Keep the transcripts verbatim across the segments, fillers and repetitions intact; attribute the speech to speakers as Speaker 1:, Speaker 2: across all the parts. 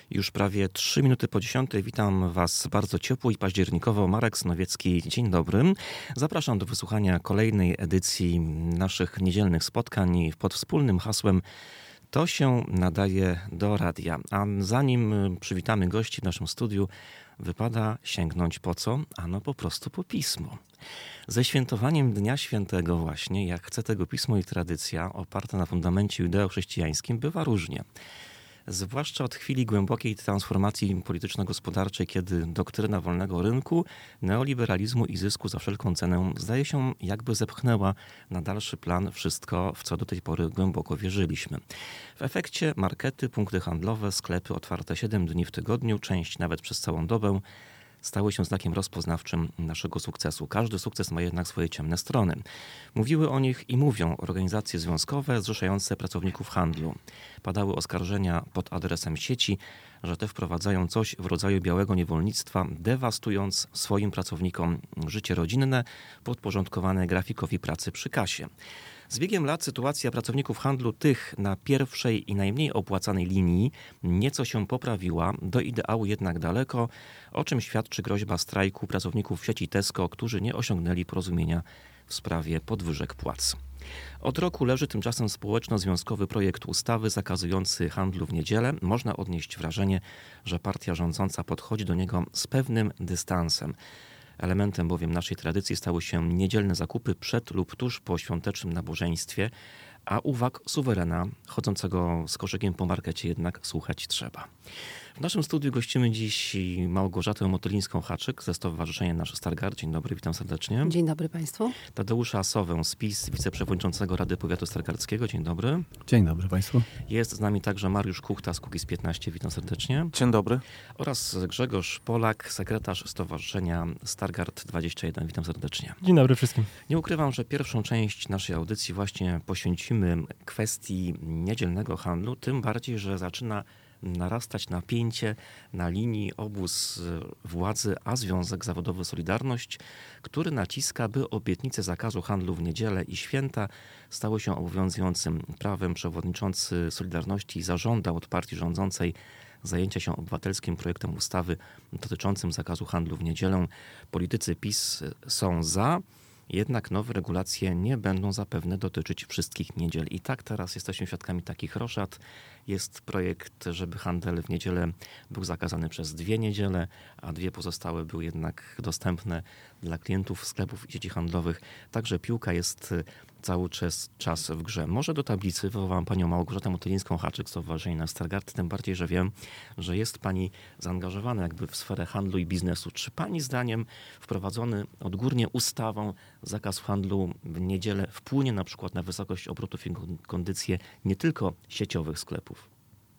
Speaker 1: Już prawie trzy minuty po dziesiątej. Witam Was bardzo ciepło i październikowo. Marek Snowiecki, dzień dobry. Zapraszam do wysłuchania kolejnej edycji naszych niedzielnych spotkań pod wspólnym hasłem To się nadaje do radia. A zanim przywitamy gości w naszym studiu, wypada sięgnąć po co? Ano po prostu po pismo. Ze świętowaniem Dnia Świętego właśnie, jak chce tego pismo i tradycja, oparta na fundamencie judeo-chrześcijańskim, bywa różnie. Zwłaszcza od chwili głębokiej transformacji polityczno-gospodarczej, kiedy doktryna wolnego rynku, neoliberalizmu i zysku za wszelką cenę zdaje się jakby zepchnęła na dalszy plan wszystko, w co do tej pory głęboko wierzyliśmy. W efekcie markety, punkty handlowe, sklepy otwarte siedem dni w tygodniu, część nawet przez całą dobę, stały się znakiem rozpoznawczym naszego sukcesu. Każdy sukces ma jednak swoje ciemne strony. Mówiły o nich i mówią organizacje związkowe zrzeszające pracowników handlu. Padały oskarżenia pod adresem sieci, że te wprowadzają coś w rodzaju białego niewolnictwa, dewastując swoim pracownikom życie rodzinne podporządkowane grafikowi pracy przy kasie. Z biegiem lat sytuacja pracowników handlu, tych na pierwszej i najmniej opłacanej linii, nieco się poprawiła, do ideału jednak daleko, o czym świadczy groźba strajku pracowników sieci Tesco, którzy nie osiągnęli porozumienia w sprawie podwyżek płac. Od roku leży tymczasem społeczno-związkowy projekt ustawy zakazujący handlu w niedzielę. Można odnieść wrażenie, że partia rządząca podchodzi do niego z pewnym dystansem. Elementem bowiem naszej tradycji stały się niedzielne zakupy przed lub tuż po świątecznym nabożeństwie, a uwag suwerena chodzącego z koszykiem po markecie jednak słuchać trzeba. W naszym studiu gościmy dziś Małgorzatę Motylińską-Haczyk ze Stowarzyszenia Nasz Stargard. Dzień dobry, witam serdecznie.
Speaker 2: Dzień dobry Państwu.
Speaker 1: Tadeusza Sowę z PiS, wiceprzewodniczącego Rady Powiatu Stargardzkiego. Dzień dobry.
Speaker 3: Dzień dobry Państwu.
Speaker 1: Jest z nami także Mariusz Kuchta z Kukiz piętnaście. Witam serdecznie.
Speaker 4: Dzień dobry.
Speaker 1: Oraz Grzegorz Polak, sekretarz Stowarzyszenia Stargard dwadzieścia jeden. Witam serdecznie.
Speaker 5: Dzień dobry wszystkim.
Speaker 1: Nie ukrywam, że pierwszą część naszej audycji właśnie poświęcimy kwestii niedzielnego handlu, tym bardziej, że zaczyna narastać napięcie na linii obóz władzy a Związek Zawodowy Solidarność, który naciska, by obietnice zakazu handlu w niedzielę i święta stały się obowiązującym prawem. Przewodniczący Solidarności zażądał od partii rządzącej zajęcia się obywatelskim projektem ustawy dotyczącym zakazu handlu w niedzielę. Politycy PiS są za. Jednak nowe regulacje nie będą zapewne dotyczyć wszystkich niedziel. I tak teraz jesteśmy świadkami takich roszad. Jest projekt, żeby handel w niedzielę był zakazany przez dwie niedziele, a dwie pozostałe były jednak dostępne dla klientów sklepów i sieci handlowych. Także piłka jest cały czas, czas w grze. Może do tablicy wywołam panią Małgorzatę Motylińską-Haczyk z Stowarzyszenia Nasz Stargard, tym bardziej, że wiem, że jest pani zaangażowana jakby w sferę handlu i biznesu. Czy pani zdaniem wprowadzony odgórnie ustawą zakaz handlu w niedzielę wpłynie na przykład na wysokość obrotów i kondycję nie tylko sieciowych sklepów?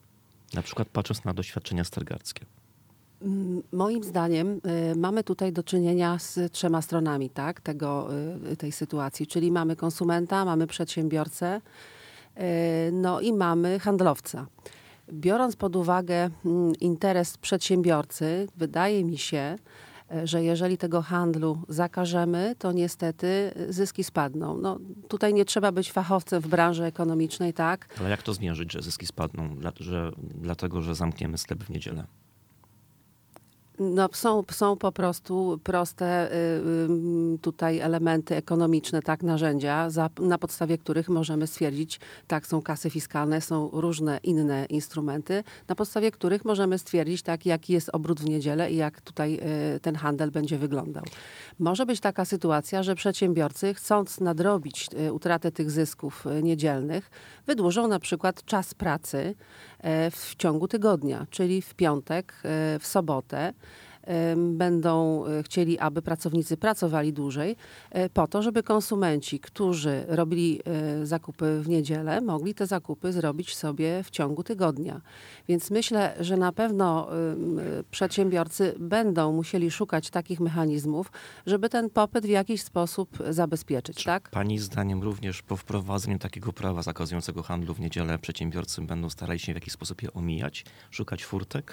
Speaker 1: Na przykład patrząc na doświadczenia stargardzkie.
Speaker 2: Moim zdaniem y, mamy tutaj do czynienia z trzema stronami, tak, tego, y, tej sytuacji. Czyli mamy konsumenta, mamy przedsiębiorcę, y, no i mamy handlowca. Biorąc pod uwagę y, interes przedsiębiorcy, wydaje mi się, y, że jeżeli tego handlu zakażemy, to niestety zyski spadną. No, tutaj nie trzeba być fachowcem w branży ekonomicznej, tak?
Speaker 1: Ale jak to zmierzyć, że zyski spadną, dla, że, dlatego że zamkniemy sklep w niedzielę?
Speaker 2: No, są, są po prostu proste y, tutaj elementy ekonomiczne, tak, narzędzia, za, na podstawie których możemy stwierdzić, tak, są kasy fiskalne, są różne inne instrumenty, na podstawie których możemy stwierdzić, tak, jaki jest obrót w niedzielę i jak tutaj y, ten handel będzie wyglądał. Może być taka sytuacja, że przedsiębiorcy, chcąc nadrobić y, utratę tych zysków y, niedzielnych, wydłużą na przykład czas pracy y, w ciągu tygodnia, czyli w piątek, y, w sobotę, będą chcieli, aby pracownicy pracowali dłużej, po to, żeby konsumenci, którzy robili zakupy w niedzielę, mogli te zakupy zrobić sobie w ciągu tygodnia. Więc myślę, że na pewno przedsiębiorcy będą musieli szukać takich mechanizmów, żeby ten popyt w jakiś sposób zabezpieczyć.
Speaker 1: Czy
Speaker 2: tak?
Speaker 1: pani zdaniem również po wprowadzeniu takiego prawa zakazującego handlu w niedzielę przedsiębiorcy będą starali się w jakiś sposób je omijać, szukać furtek?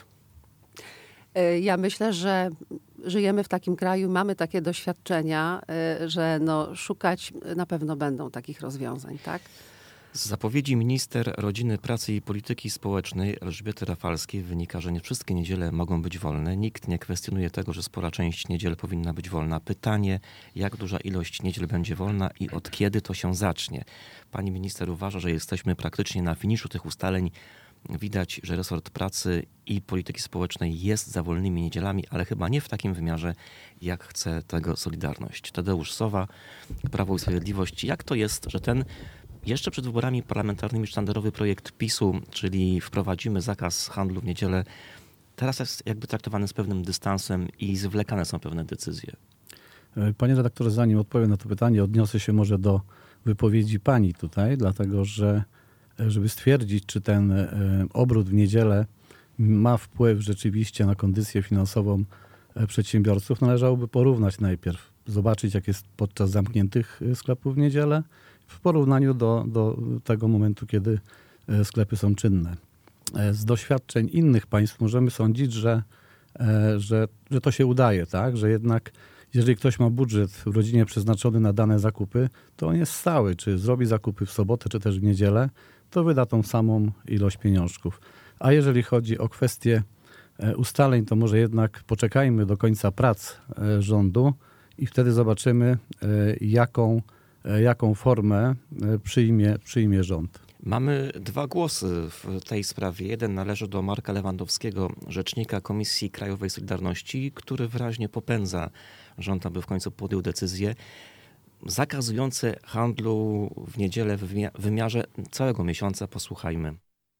Speaker 2: Ja myślę, że żyjemy w takim kraju, mamy takie doświadczenia, że no, szukać na pewno będą takich rozwiązań, tak?
Speaker 1: Z zapowiedzi minister rodziny, pracy i polityki społecznej Elżbiety Rafalskiej wynika, że nie wszystkie niedziele mogą być wolne. Nikt nie kwestionuje tego, że spora część niedziel powinna być wolna. Pytanie, jak duża ilość niedziel będzie wolna i od kiedy to się zacznie? Pani minister uważa, że jesteśmy praktycznie na finiszu tych ustaleń. Widać, że resort pracy i polityki społecznej jest za wolnymi niedzielami, ale chyba nie w takim wymiarze, jak chce tego Solidarność. Tadeusz Sowa, Prawo i Sprawiedliwość. Jak to jest, że ten jeszcze przed wyborami parlamentarnymi sztandarowy projekt PiSu, czyli wprowadzimy zakaz handlu w niedzielę, teraz jest jakby traktowany z pewnym dystansem i zwlekane są pewne decyzje?
Speaker 3: Panie redaktorze, zanim odpowiem na to pytanie, odniosę się może do wypowiedzi pani tutaj, dlatego że żeby stwierdzić, czy ten obrót w niedzielę ma wpływ rzeczywiście na kondycję finansową przedsiębiorców, należałoby porównać najpierw, zobaczyć jak jest podczas zamkniętych sklepów w niedzielę w porównaniu do, do tego momentu, kiedy sklepy są czynne. Z doświadczeń innych państw możemy sądzić, że, że, że to się udaje, tak? Że jednak jeżeli ktoś ma budżet w rodzinie przeznaczony na dane zakupy, to on jest stały. Czy zrobi zakupy w sobotę, czy też w niedzielę, to wyda tą samą ilość pieniążków. A jeżeli chodzi o kwestię ustaleń, to może jednak poczekajmy do końca prac rządu i wtedy zobaczymy, jaką, jaką formę przyjmie, przyjmie rząd.
Speaker 1: Mamy dwa głosy w tej sprawie. Jeden należy do Marka Lewandowskiego, rzecznika Komisji Krajowej Solidarności, który wyraźnie popędza rząd, aby w końcu podjął decyzję zakazujące handlu w niedzielę w wymiarze całego miesiąca. Posłuchajmy.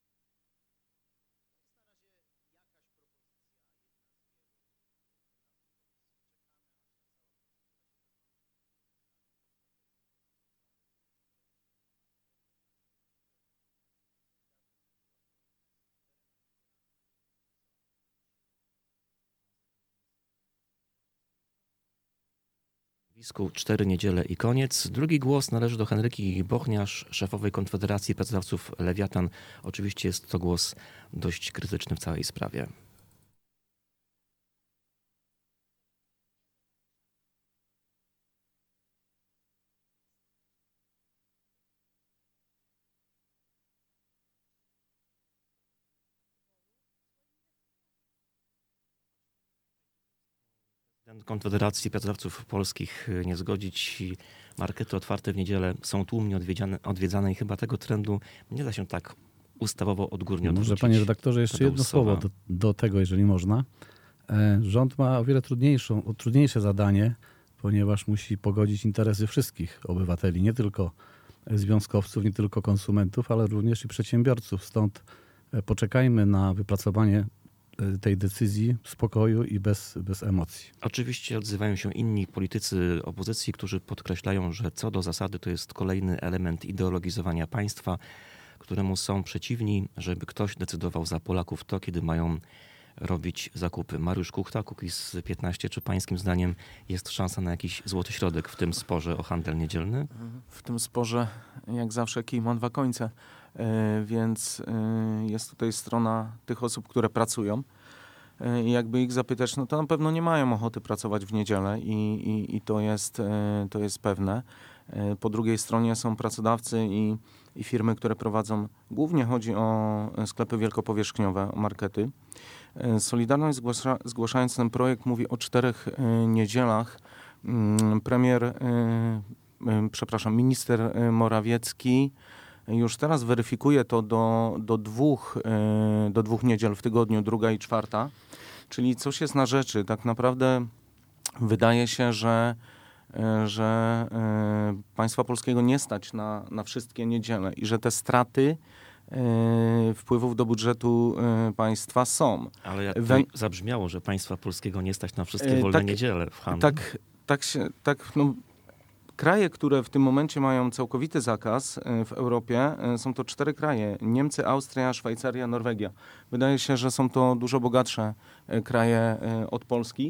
Speaker 1: Cztery niedziele i koniec. Drugi głos należy do Henryki Bochniarz, szefowej Konfederacji Pracodawców Lewiatan. Oczywiście jest to głos dość krytyczny w całej sprawie. Konfederacji Pracodawców Polskich nie zgodzić. Markety otwarte w niedzielę są tłumnie odwiedzane i chyba tego trendu nie da się tak ustawowo odgórnie odwrócić.
Speaker 3: Może panie redaktorze jeszcze jedno słowo do, do tego, jeżeli można. Rząd ma o wiele trudniejszą, o trudniejsze zadanie, ponieważ musi pogodzić interesy wszystkich obywateli, nie tylko związkowców, nie tylko konsumentów, ale również i przedsiębiorców. Stąd poczekajmy na wypracowanie tej decyzji w spokoju i bez, bez emocji.
Speaker 1: Oczywiście odzywają się inni politycy opozycji, którzy podkreślają, że co do zasady to jest kolejny element ideologizowania państwa, któremu są przeciwni, żeby ktoś decydował za Polaków to, kiedy mają robić zakupy. Mariusz Kuchta, Kukiz piętnaście. Czy pańskim zdaniem jest szansa na jakiś złoty środek w tym sporze o handel niedzielny?
Speaker 4: W tym sporze, jak zawsze, kij ma dwa końce, więc jest tutaj strona tych osób, które pracują. I jakby ich zapytać, no to na pewno nie mają ochoty pracować w niedzielę i, i, i to jest, to jest pewne. Po drugiej stronie są pracodawcy i, i firmy, które prowadzą, głównie chodzi o sklepy wielkopowierzchniowe, o markety. Solidarność zgłasza, zgłaszając ten projekt mówi o czterech niedzielach. Premier, przepraszam, minister Morawiecki już teraz weryfikuje to do, do, dwóch, do dwóch niedziel w tygodniu, druga i czwarta. Czyli coś jest na rzeczy. Tak naprawdę wydaje się, że, że państwa polskiego nie stać na, na wszystkie niedziele i że te straty wpływów do budżetu państwa są.
Speaker 1: Ale jak to zabrzmiało, że państwa polskiego nie stać na wszystkie wolne
Speaker 4: tak,
Speaker 1: niedziele w handlu.
Speaker 4: Tak, tak się... Tak, no, kraje, które w tym momencie mają całkowity zakaz w Europie, są to cztery kraje. Niemcy, Austria, Szwajcaria, Norwegia. Wydaje się, że są to dużo bogatsze kraje od Polski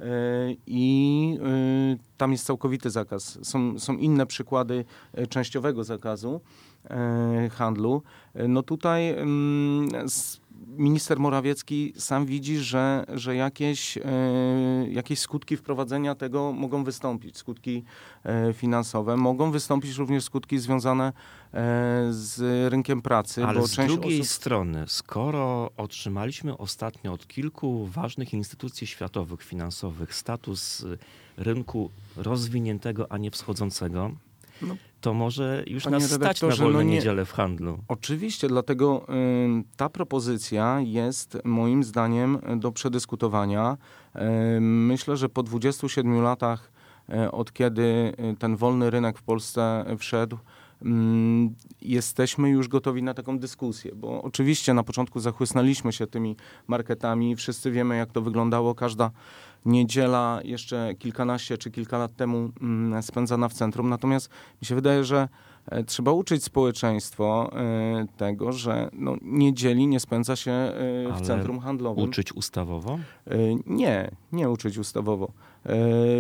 Speaker 4: i tam jest całkowity zakaz. Są, są inne przykłady częściowego zakazu handlu. No tutaj minister Morawiecki sam widzi, że, że jakieś, e, jakieś skutki wprowadzenia tego mogą wystąpić, skutki e, finansowe. Mogą wystąpić również skutki związane e, z rynkiem pracy.
Speaker 1: Ale
Speaker 4: bo
Speaker 1: z
Speaker 4: część
Speaker 1: drugiej
Speaker 4: osób...
Speaker 1: strony, skoro otrzymaliśmy ostatnio od kilku ważnych instytucji światowych, finansowych status rynku rozwiniętego, a nie wschodzącego,
Speaker 4: No,
Speaker 1: to może już
Speaker 4: panie
Speaker 1: nas stać na
Speaker 4: redaktorze,
Speaker 1: wolne
Speaker 4: no nie-
Speaker 1: niedziele w handlu.
Speaker 4: Oczywiście, dlatego y, ta propozycja jest moim zdaniem do przedyskutowania. Y, myślę, że po dwudziestu siedmiu latach, y, od kiedy y, ten wolny rynek w Polsce wszedł, y, jesteśmy już gotowi na taką dyskusję, bo oczywiście na początku zachłysnęliśmy się tymi marketami, wszyscy wiemy, jak to wyglądało. Każda niedziela jeszcze kilkanaście czy kilka lat temu mm, spędzana w centrum. Natomiast mi się wydaje, że e, trzeba uczyć społeczeństwo e, tego, że no, niedzieli nie spędza się e, w
Speaker 1: Ale
Speaker 4: centrum handlowym.
Speaker 1: Uczyć ustawowo?
Speaker 4: E, nie, nie uczyć ustawowo. E,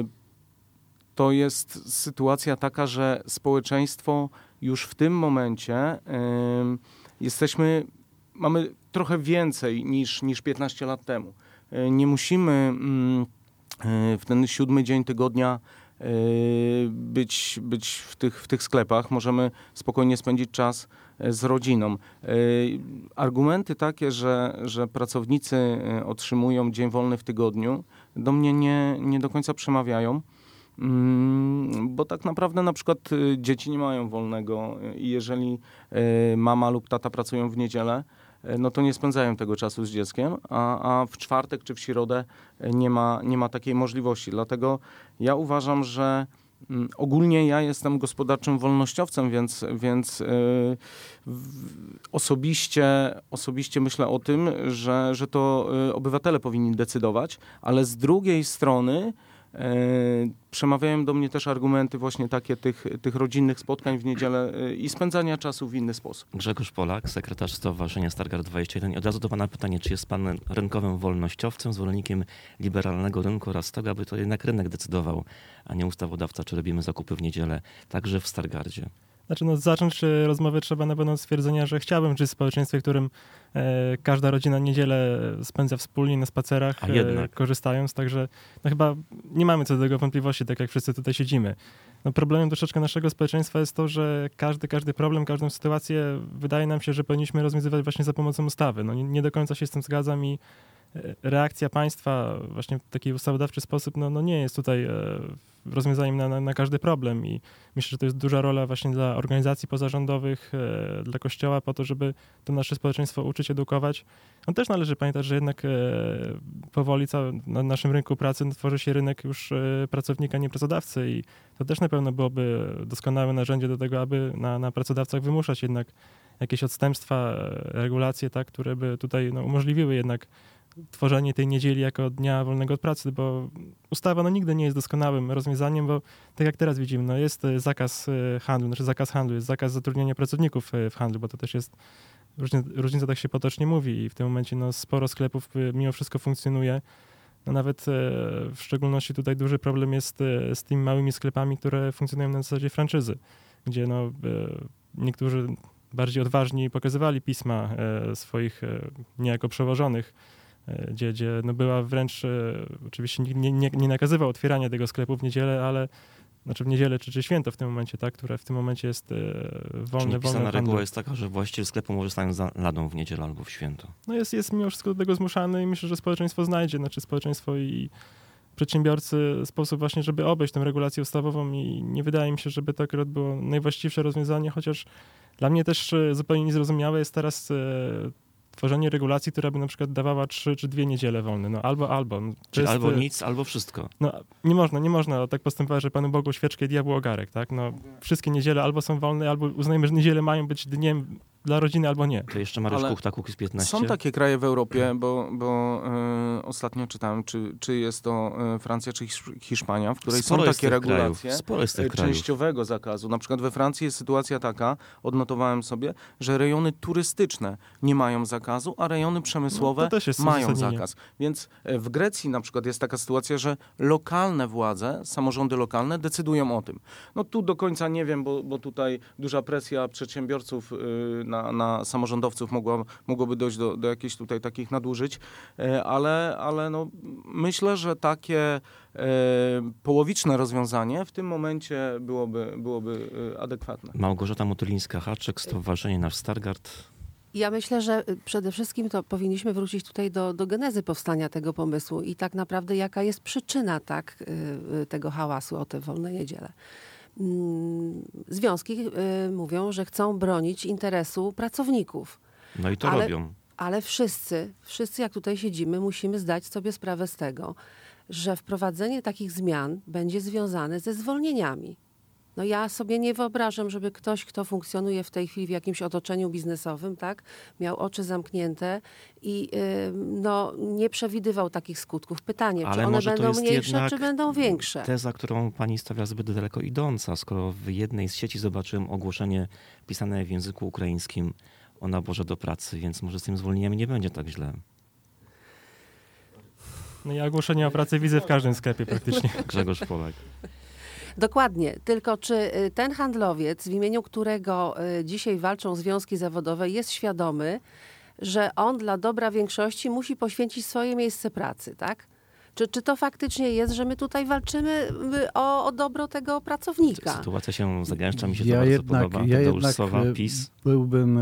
Speaker 4: to jest sytuacja taka, że społeczeństwo już w tym momencie e, jesteśmy, mamy trochę więcej niż, niż piętnaście lat temu. E, Nie musimy mm, e, w ten siódmy dzień tygodnia e, być, być w tych, w tych sklepach. Możemy spokojnie spędzić czas e, z rodziną. E, Argumenty takie, że, że pracownicy e, otrzymują dzień wolny w tygodniu, do mnie nie, nie do końca przemawiają. Mm, Bo tak naprawdę na przykład y, dzieci nie mają wolnego y, i jeżeli y, mama lub tata pracują w niedzielę, y, no to nie spędzają tego czasu z dzieckiem, a, a w czwartek czy w środę y, nie ma, nie ma takiej możliwości. Dlatego ja uważam, że mm, ogólnie ja jestem gospodarczym wolnościowcem, więc, więc y, w, osobiście, osobiście myślę o tym, że, że to y, obywatele powinni decydować, ale z drugiej strony E, przemawiają do mnie też argumenty właśnie takie tych, tych rodzinnych spotkań w niedzielę e, i spędzania czasu w inny sposób.
Speaker 1: Grzegorz Polak, sekretarz Stowarzyszenia Stargard dwadzieścia jeden. I od razu do pana pytanie, czy jest pan rynkowym wolnościowcem, zwolennikiem liberalnego rynku oraz tego, aby to jednak rynek decydował, a nie ustawodawca, czy robimy zakupy w niedzielę, także w Stargardzie?
Speaker 5: Znaczy, no, zacząć e, rozmowę trzeba na pewno od stwierdzenia, że chciałbym żyć w społeczeństwie, w którym e, każda rodzina niedzielę spędza wspólnie na spacerach,
Speaker 1: A jednak.
Speaker 5: e, korzystając, także no, chyba nie mamy co do tego wątpliwości, tak jak wszyscy tutaj siedzimy. No, problemem troszeczkę naszego społeczeństwa jest to, że każdy, każdy problem, każdą sytuację wydaje nam się, że powinniśmy rozwiązywać właśnie za pomocą ustawy. No, nie, nie do końca się z tym zgadzam i e, reakcja państwa właśnie w taki ustawodawczy sposób no, no nie jest tutaj e, rozwiązaniem na, na, na każdy problem i myślę, że to jest duża rola właśnie dla organizacji pozarządowych, e, dla Kościoła po to, żeby to nasze społeczeństwo uczyć, edukować. No też należy pamiętać, że jednak e, powoli cały, na naszym rynku pracy tworzy się rynek już e, pracownika, nie pracodawcy i to też na pewno byłoby doskonałe narzędzie do tego, aby na, na pracodawcach wymuszać jednak jakieś odstępstwa, e, regulacje, tak, które by tutaj no, umożliwiły jednak tworzenie tej niedzieli jako dnia wolnego od pracy, bo ustawa no, nigdy nie jest doskonałym rozwiązaniem, bo tak jak teraz widzimy, no, jest e, zakaz e, handlu, znaczy zakaz handlu, jest zakaz zatrudniania pracowników e, w handlu, bo to też jest różnica, różnica tak się potocznie mówi i w tym momencie no, sporo sklepów e, mimo wszystko funkcjonuje. No, nawet e, w szczególności tutaj duży problem jest e, z tymi małymi sklepami, które funkcjonują na zasadzie franczyzy, gdzie no, e, niektórzy bardziej odważni pokazywali pisma e, swoich e, niejako przełożonych, Gdzie, gdzie no była wręcz, e, oczywiście nikt nie, nie, nie nakazywał otwierania tego sklepu w niedzielę, ale znaczy w niedzielę czy, czy święto w tym momencie, tak, które w tym momencie jest e, wolne,
Speaker 1: Czyli
Speaker 5: wolne
Speaker 1: pisana
Speaker 5: od handlu.
Speaker 1: reguła jest taka, że właściciel sklepu może stanąć za ladą w niedzielę albo w święto.
Speaker 5: No jest, jest mimo wszystko do tego zmuszany i myślę, że społeczeństwo znajdzie, znaczy społeczeństwo i przedsiębiorcy sposób właśnie, żeby obejść tę regulację ustawową i nie wydaje mi się, żeby to akurat było najwłaściwsze rozwiązanie, chociaż dla mnie też e, zupełnie niezrozumiałe jest teraz e, tworzenie regulacji, która by na przykład dawała trzy czy dwie niedziele wolne. No albo, albo. No, to
Speaker 1: Czyli
Speaker 5: jest,
Speaker 1: albo
Speaker 5: e,
Speaker 1: nic, albo wszystko.
Speaker 5: No nie można, nie można tak postępować, że Panu Bogu świeczkę, diabłu ogarek, tak? No wszystkie niedziele albo są wolne, albo uznajemy, że niedziele mają być dniem dla rodziny, albo nie.
Speaker 1: To jeszcze Mariusz
Speaker 4: Ale
Speaker 1: Kuchta, Kukiz piętnaście.
Speaker 4: Są takie kraje w Europie, bo, bo e, ostatnio czytałem, czy, czy jest to e, Francja, czy Hisz- Hiszpania, w której
Speaker 1: Sporo
Speaker 4: są
Speaker 1: jest
Speaker 4: takie
Speaker 1: tych krajów.
Speaker 4: regulacje
Speaker 1: Sporo jest tych
Speaker 4: e,
Speaker 1: krajów.
Speaker 4: częściowego zakazu. Na przykład we Francji jest sytuacja taka, odnotowałem sobie, że rejony turystyczne nie mają zakazu, a rejony przemysłowe
Speaker 5: No, to też jest
Speaker 4: mają
Speaker 5: uzasadnienie.
Speaker 4: zakaz. Więc e, w Grecji na przykład jest taka sytuacja, że lokalne władze, samorządy lokalne decydują o tym. No tu do końca nie wiem, bo, bo tutaj duża presja przedsiębiorców y, na, na samorządowców mogła, mogłoby dojść do, do jakichś tutaj takich nadużyć, ale, ale no, myślę, że takie e, połowiczne rozwiązanie w tym momencie byłoby, byłoby adekwatne.
Speaker 1: Małgorzata Motylińska-Haczyk, Stowarzyszenie Nasz Stargard.
Speaker 2: Ja myślę, że przede wszystkim to powinniśmy wrócić tutaj do, do genezy powstania tego pomysłu i tak naprawdę jaka jest przyczyna tak, tego hałasu o te wolne niedziele. Związki mówią, że chcą bronić interesu pracowników.
Speaker 1: No i to
Speaker 2: ale,
Speaker 1: robią.
Speaker 2: Ale wszyscy, wszyscy jak tutaj siedzimy, musimy zdać sobie sprawę z tego, że wprowadzenie takich zmian będzie związane ze zwolnieniami. No ja sobie nie wyobrażam, żeby ktoś, kto funkcjonuje w tej chwili w jakimś otoczeniu biznesowym, tak, miał oczy zamknięte i yy, no, nie przewidywał takich skutków. Pytanie,
Speaker 1: Ale
Speaker 2: czy one
Speaker 1: może to
Speaker 2: będą
Speaker 1: jest
Speaker 2: mniejsze,
Speaker 1: jednak
Speaker 2: czy będą większe?
Speaker 1: Teza, którą pani stawia zbyt daleko idąca, skoro w jednej z sieci zobaczyłem ogłoszenie pisane w języku ukraińskim o naborze do pracy, więc może z tym zwolnieniami nie będzie tak źle.
Speaker 5: No ja ogłoszenie o pracy widzę w każdym sklepie praktycznie.
Speaker 1: Grzegorz Polak.
Speaker 2: Dokładnie. Tylko czy ten handlowiec, w imieniu którego dzisiaj walczą związki zawodowe, jest świadomy, że on dla dobra większości musi poświęcić swoje miejsce pracy, tak? Czy, czy to faktycznie jest, że my tutaj walczymy o, o dobro tego pracownika?
Speaker 1: Sytuacja się zagęszcza, mi się to
Speaker 3: ja
Speaker 1: bardzo
Speaker 3: jednak,
Speaker 1: podoba.
Speaker 3: Ja
Speaker 1: Tadeusz
Speaker 3: jednak
Speaker 1: Sowa, PiS.
Speaker 3: byłbym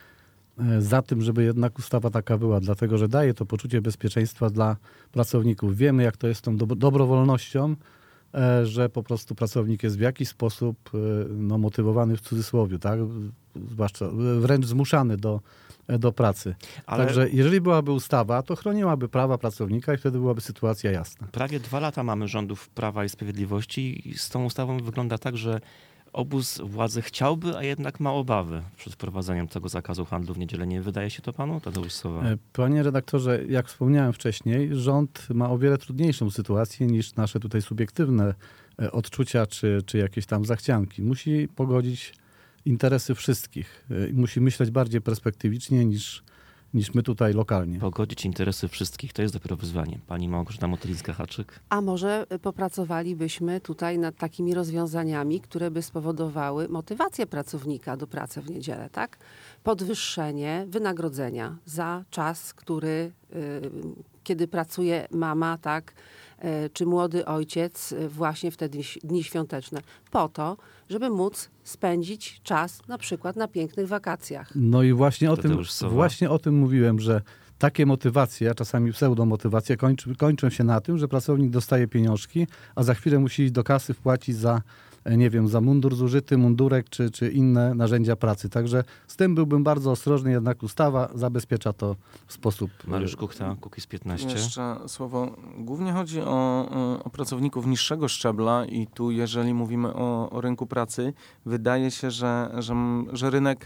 Speaker 3: za tym, żeby jednak ustawa taka była, dlatego że daje to poczucie bezpieczeństwa dla pracowników. Wiemy, jak to jest z tą do, dobrowolnością, że po prostu pracownik jest w jakiś sposób no, motywowany w cudzysłowie, tak? Zwłaszcza wręcz zmuszany do, do pracy.
Speaker 1: Ale
Speaker 3: Także jeżeli byłaby ustawa, to chroniłaby prawa pracownika i wtedy byłaby sytuacja jasna.
Speaker 1: prawie dwa lata mamy rządów Prawa i Sprawiedliwości i z tą ustawą wygląda tak, że obóz władzy chciałby, a jednak ma obawy przed wprowadzeniem tego zakazu handlu w niedzielę. Nie wydaje się to panu, Tadeusz Sowa?
Speaker 3: Panie redaktorze, jak wspomniałem wcześniej, rząd ma o wiele trudniejszą sytuację niż nasze tutaj subiektywne odczucia czy, czy jakieś tam zachcianki. Musi pogodzić interesy wszystkich. Musi myśleć bardziej perspektywicznie niż, niż my tutaj lokalnie.
Speaker 1: Pogodzić interesy wszystkich, to jest dopiero wyzwanie. Pani Małgorzata Motylińska-Haczyk.
Speaker 2: A może popracowalibyśmy tutaj nad takimi rozwiązaniami, które by spowodowały motywację pracownika do pracy w niedzielę, tak? Podwyższenie wynagrodzenia za czas, który, kiedy pracuje mama, tak? Czy młody ojciec właśnie w te dni, dni świąteczne, po to, żeby móc spędzić czas na przykład na pięknych wakacjach.
Speaker 3: No i właśnie o, tym,
Speaker 1: Sowa.
Speaker 3: właśnie o tym mówiłem, że takie motywacje, a czasami pseudomotywacje kończy, kończą się na tym, że pracownik dostaje pieniążki, a za chwilę musi iść do kasy wpłacić za, nie wiem, za mundur zużyty, mundurek czy, czy inne narzędzia pracy. Także z tym byłbym bardzo ostrożny, jednak ustawa zabezpiecza to w sposób...
Speaker 1: Mariusz Kuchta, Kukiz piętnaście.
Speaker 4: Jeszcze słowo. Głównie chodzi o, o pracowników niższego szczebla i tu jeżeli mówimy o, o rynku pracy, wydaje się, że, że, że rynek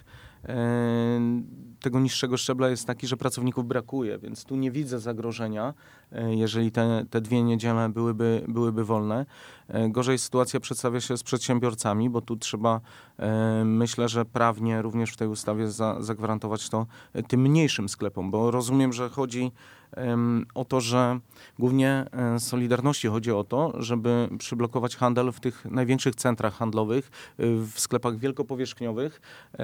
Speaker 4: e, tego niższego szczebla jest taki, że pracowników brakuje, więc tu nie widzę zagrożenia, e, jeżeli te, te dwie niedziele byłyby, byłyby wolne. E, gorzej sytuacja przedstawia się z przedsiębiorcami, bo tu trzeba, e, myślę, że prawnie również w tej ustawie za, zagwarantować to e, tym mniejszym sklepom, bo rozumiem, że chodzi o to, że głównie Solidarności chodzi o to, żeby przyblokować handel w tych największych centrach handlowych, w sklepach wielkopowierzchniowych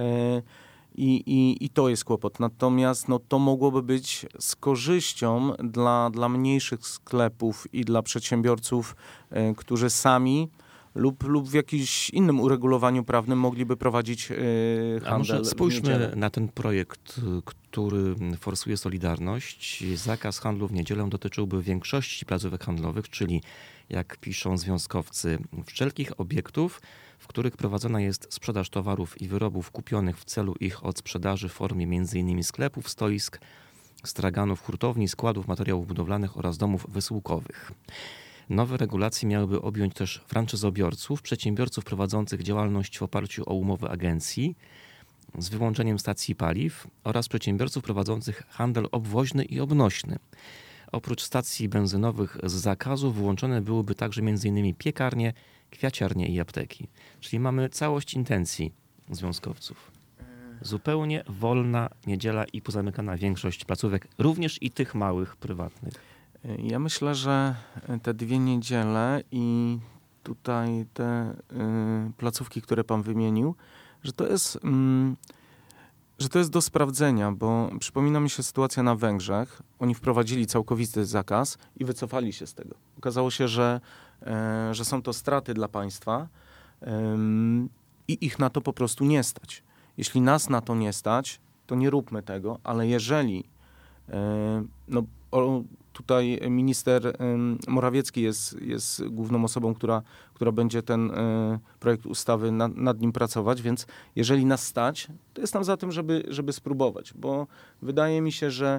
Speaker 4: i, i, i to jest kłopot. Natomiast no, to mogłoby być z korzyścią dla, dla mniejszych sklepów i dla przedsiębiorców, którzy sami lub, lub w jakimś innym uregulowaniu prawnym mogliby prowadzić yy, handel.
Speaker 1: A może
Speaker 4: w
Speaker 1: spójrzmy
Speaker 4: niedzielę.
Speaker 1: na ten projekt, który forsuje Solidarność. Zakaz handlu w niedzielę dotyczyłby większości placówek handlowych, czyli jak piszą związkowcy, wszelkich obiektów, w których prowadzona jest sprzedaż towarów i wyrobów kupionych w celu ich odsprzedaży w formie między innymi sklepów, stoisk, straganów, hurtowni, składów materiałów budowlanych oraz domów wysyłkowych. Nowe regulacje miałyby objąć też franczyzobiorców, przedsiębiorców prowadzących działalność w oparciu o umowy agencji z wyłączeniem stacji paliw oraz przedsiębiorców prowadzących handel obwoźny i obnośny. Oprócz stacji benzynowych z zakazu wyłączone byłyby także m.in. piekarnie, kwiaciarnie i apteki. Czyli mamy całość intencji związkowców. Zupełnie wolna niedziela i pozamykana większość placówek, również i tych małych, prywatnych.
Speaker 4: Ja myślę, że te dwie niedziele i tutaj te y, placówki, które pan wymienił, że to jest y, że to jest do sprawdzenia, bo przypomina mi się sytuacja na Węgrzech. Oni wprowadzili całkowity zakaz i wycofali się z tego. Okazało się, że, e, że są to straty dla państwa e, i ich na to po prostu nie stać. Jeśli nas na to nie stać, to nie róbmy tego, ale jeżeli e, no, o, tutaj minister Morawiecki jest, jest główną osobą, która, która będzie ten projekt ustawy nad, nad nim pracować, więc jeżeli nas stać, to jestem za tym, żeby, żeby spróbować, bo wydaje mi się, że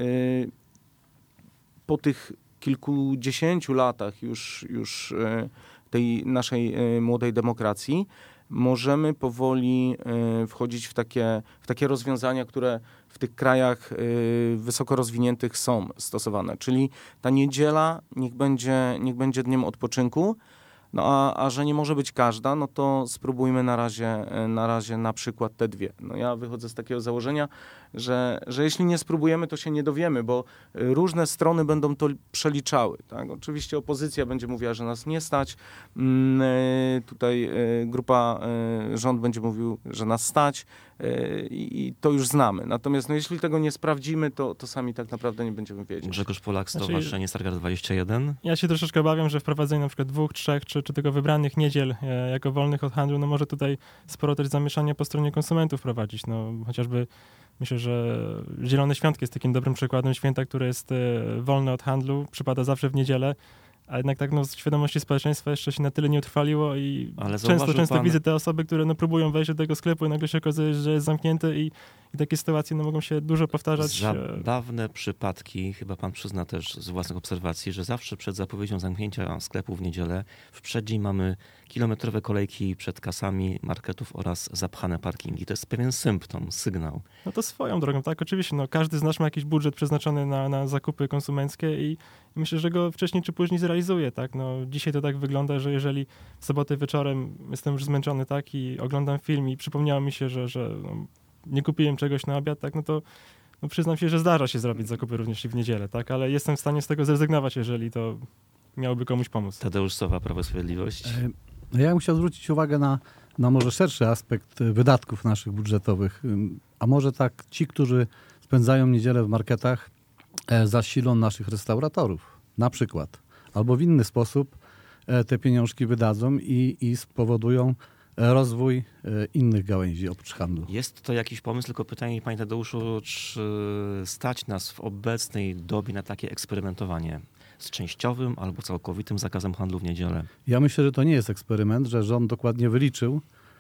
Speaker 4: po tych kilkudziesięciu latach już, już tej naszej młodej demokracji możemy powoli wchodzić w takie, w takie rozwiązania, które w tych krajach wysoko rozwiniętych są stosowane. Czyli ta niedziela niech będzie, niech będzie dniem odpoczynku, no a, a że nie może być każda, no to spróbujmy na razie na, razie na przykład te dwie. No ja wychodzę z takiego założenia, że, że jeśli nie spróbujemy, to się nie dowiemy, bo różne strony będą to przeliczały. Tak? Oczywiście opozycja będzie mówiła, że nas nie stać. Tutaj grupa, rząd będzie mówił, że nas stać i to już znamy. Natomiast no, jeśli tego nie sprawdzimy, to, to sami tak naprawdę nie będziemy wiedzieć.
Speaker 1: Grzegorz Polak,
Speaker 5: Znaczy,
Speaker 1: Stowarzyszenie Stargard dwadzieścia jeden.
Speaker 5: Ja się troszeczkę obawiam, że wprowadzenie na przykład dwóch, trzech czy, czy tylko wybranych niedziel e, jako wolnych od handlu, no może tutaj sporo też zamieszania po stronie konsumentów prowadzić. No, chociażby myślę, że Zielone Świątki jest takim dobrym przykładem święta, które jest e, wolne od handlu, przypada zawsze w niedzielę. A jednak tak no, z świadomości społeczeństwa jeszcze się na tyle nie utrwaliło i
Speaker 1: Ale
Speaker 5: często, często
Speaker 1: pan...
Speaker 5: widzę te osoby, które no, próbują wejść do tego sklepu i nagle się okazuje, że jest zamknięty i, i takie sytuacje no, mogą się dużo powtarzać.
Speaker 1: Zabawne przypadki, chyba pan przyzna też z własnych obserwacji, że zawsze przed zapowiedzią zamknięcia sklepu w niedzielę w przeddzień mamy kilometrowe kolejki przed kasami marketów oraz zapchane parkingi. To jest pewien symptom, sygnał.
Speaker 5: No to swoją drogą, tak? Oczywiście, no, każdy z nas ma jakiś budżet przeznaczony na, na zakupy konsumenckie i myślę, że go wcześniej czy później zrealizuje, tak? No, dzisiaj to tak wygląda, że jeżeli w sobotę wieczorem jestem już zmęczony, tak? I oglądam film i przypomniało mi się, że, że no, nie kupiłem czegoś na obiad, tak? No to no, przyznam się, że zdarza się zrobić zakupy również i w niedzielę, tak? Ale jestem w stanie z tego zrezygnować, jeżeli to miałoby komuś pomóc.
Speaker 1: Tadeusz Sowa, Prawo i Sprawiedliwość.
Speaker 3: Ja bym chciał zwrócić uwagę na, na może szerszy aspekt wydatków naszych budżetowych. A może tak ci, którzy spędzają niedzielę w marketach, zasilą naszych restauratorów na przykład. Albo w inny sposób te pieniążki wydadzą i, i spowodują rozwój innych gałęzi oprócz handlu.
Speaker 1: Jest to jakiś pomysł, tylko pytanie, panie Tadeuszu, czy stać nas w obecnej dobie na takie eksperymentowanie z częściowym albo całkowitym zakazem handlu w niedzielę?
Speaker 3: Ja myślę, że to nie jest eksperyment, że rząd dokładnie wyliczył,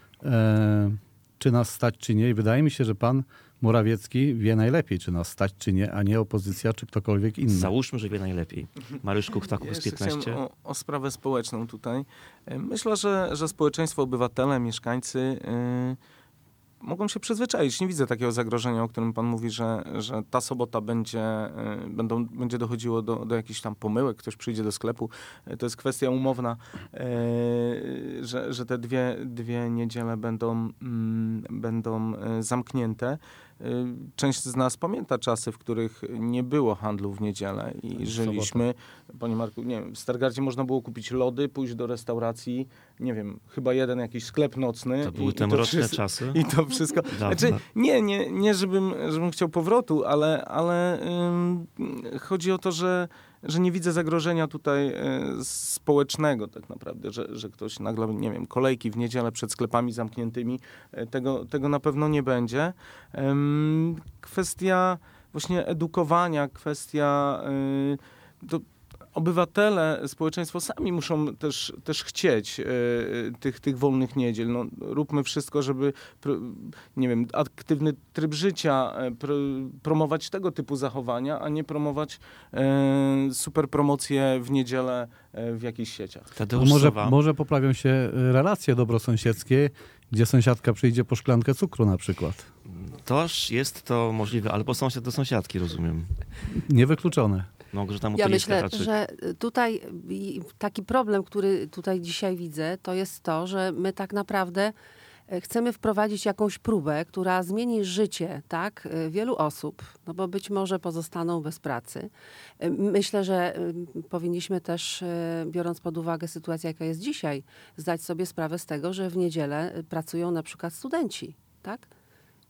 Speaker 3: e, czy nas stać, czy nie. I wydaje mi się, że pan Morawiecki wie najlepiej, czy nas stać, czy nie, a nie opozycja, czy ktokolwiek inny.
Speaker 1: Załóżmy, że wie najlepiej. Mariusz Kuchtaków
Speaker 4: Ja
Speaker 1: z piętnaście.
Speaker 4: o, o sprawę społeczną tutaj. Myślę, że, że społeczeństwo, obywatele, mieszkańcy yy, mogą się przyzwyczaić. Nie widzę takiego zagrożenia, o którym pan mówi, że, że ta sobota będzie, yy, będą, będzie dochodziło do, do jakichś tam pomyłek, ktoś przyjdzie do sklepu. Yy, to jest kwestia umowna, yy, że, że te dwie, dwie niedziele będą, yy, będą yy, zamknięte. Część z nas pamięta czasy, w których nie było handlu w niedzielę i żyliśmy. Panie Marku, nie wiem, w Stargardzie można było kupić lody, pójść do restauracji, nie wiem, chyba jeden jakiś sklep nocny.
Speaker 1: To były
Speaker 4: i,
Speaker 1: te
Speaker 4: i to
Speaker 1: mroczne
Speaker 4: wszyscy,
Speaker 1: czasy.
Speaker 4: I to wszystko. Znaczy, nie, nie, nie żebym, żebym chciał powrotu, ale, ale ym, chodzi o to, że że nie widzę zagrożenia tutaj y, społecznego tak naprawdę, że, że ktoś nagle, nie wiem, kolejki w niedzielę przed sklepami zamkniętymi, y, tego, tego na pewno nie będzie. Ym, kwestia właśnie edukowania, kwestia y, to obywatele, społeczeństwo sami muszą też, też chcieć y, tych, tych wolnych niedziel. No, róbmy wszystko, żeby pro, nie wiem, aktywny tryb życia, pro, promować tego typu zachowania, a nie promować y, super promocje w niedzielę y, w jakichś sieciach.
Speaker 1: Tadeusz
Speaker 3: może,
Speaker 1: Sowa.
Speaker 3: może poprawią się relacje dobrosąsiedzkie, gdzie sąsiadka przyjdzie po szklankę cukru na przykład.
Speaker 1: Toż jest to możliwe, albo sąsiad do sąsiadki, rozumiem.
Speaker 3: Niewykluczone.
Speaker 1: Małgorzata
Speaker 2: Ja
Speaker 1: Motylicka
Speaker 2: myślę, że tutaj taki problem, który tutaj dzisiaj widzę, to jest to, że my tak naprawdę chcemy wprowadzić jakąś próbę, która zmieni życie, tak, wielu osób, no bo być może pozostaną bez pracy. Myślę, że powinniśmy też, biorąc pod uwagę sytuację, jaka jest dzisiaj, zdać sobie sprawę z tego, że w niedzielę pracują na przykład studenci, tak?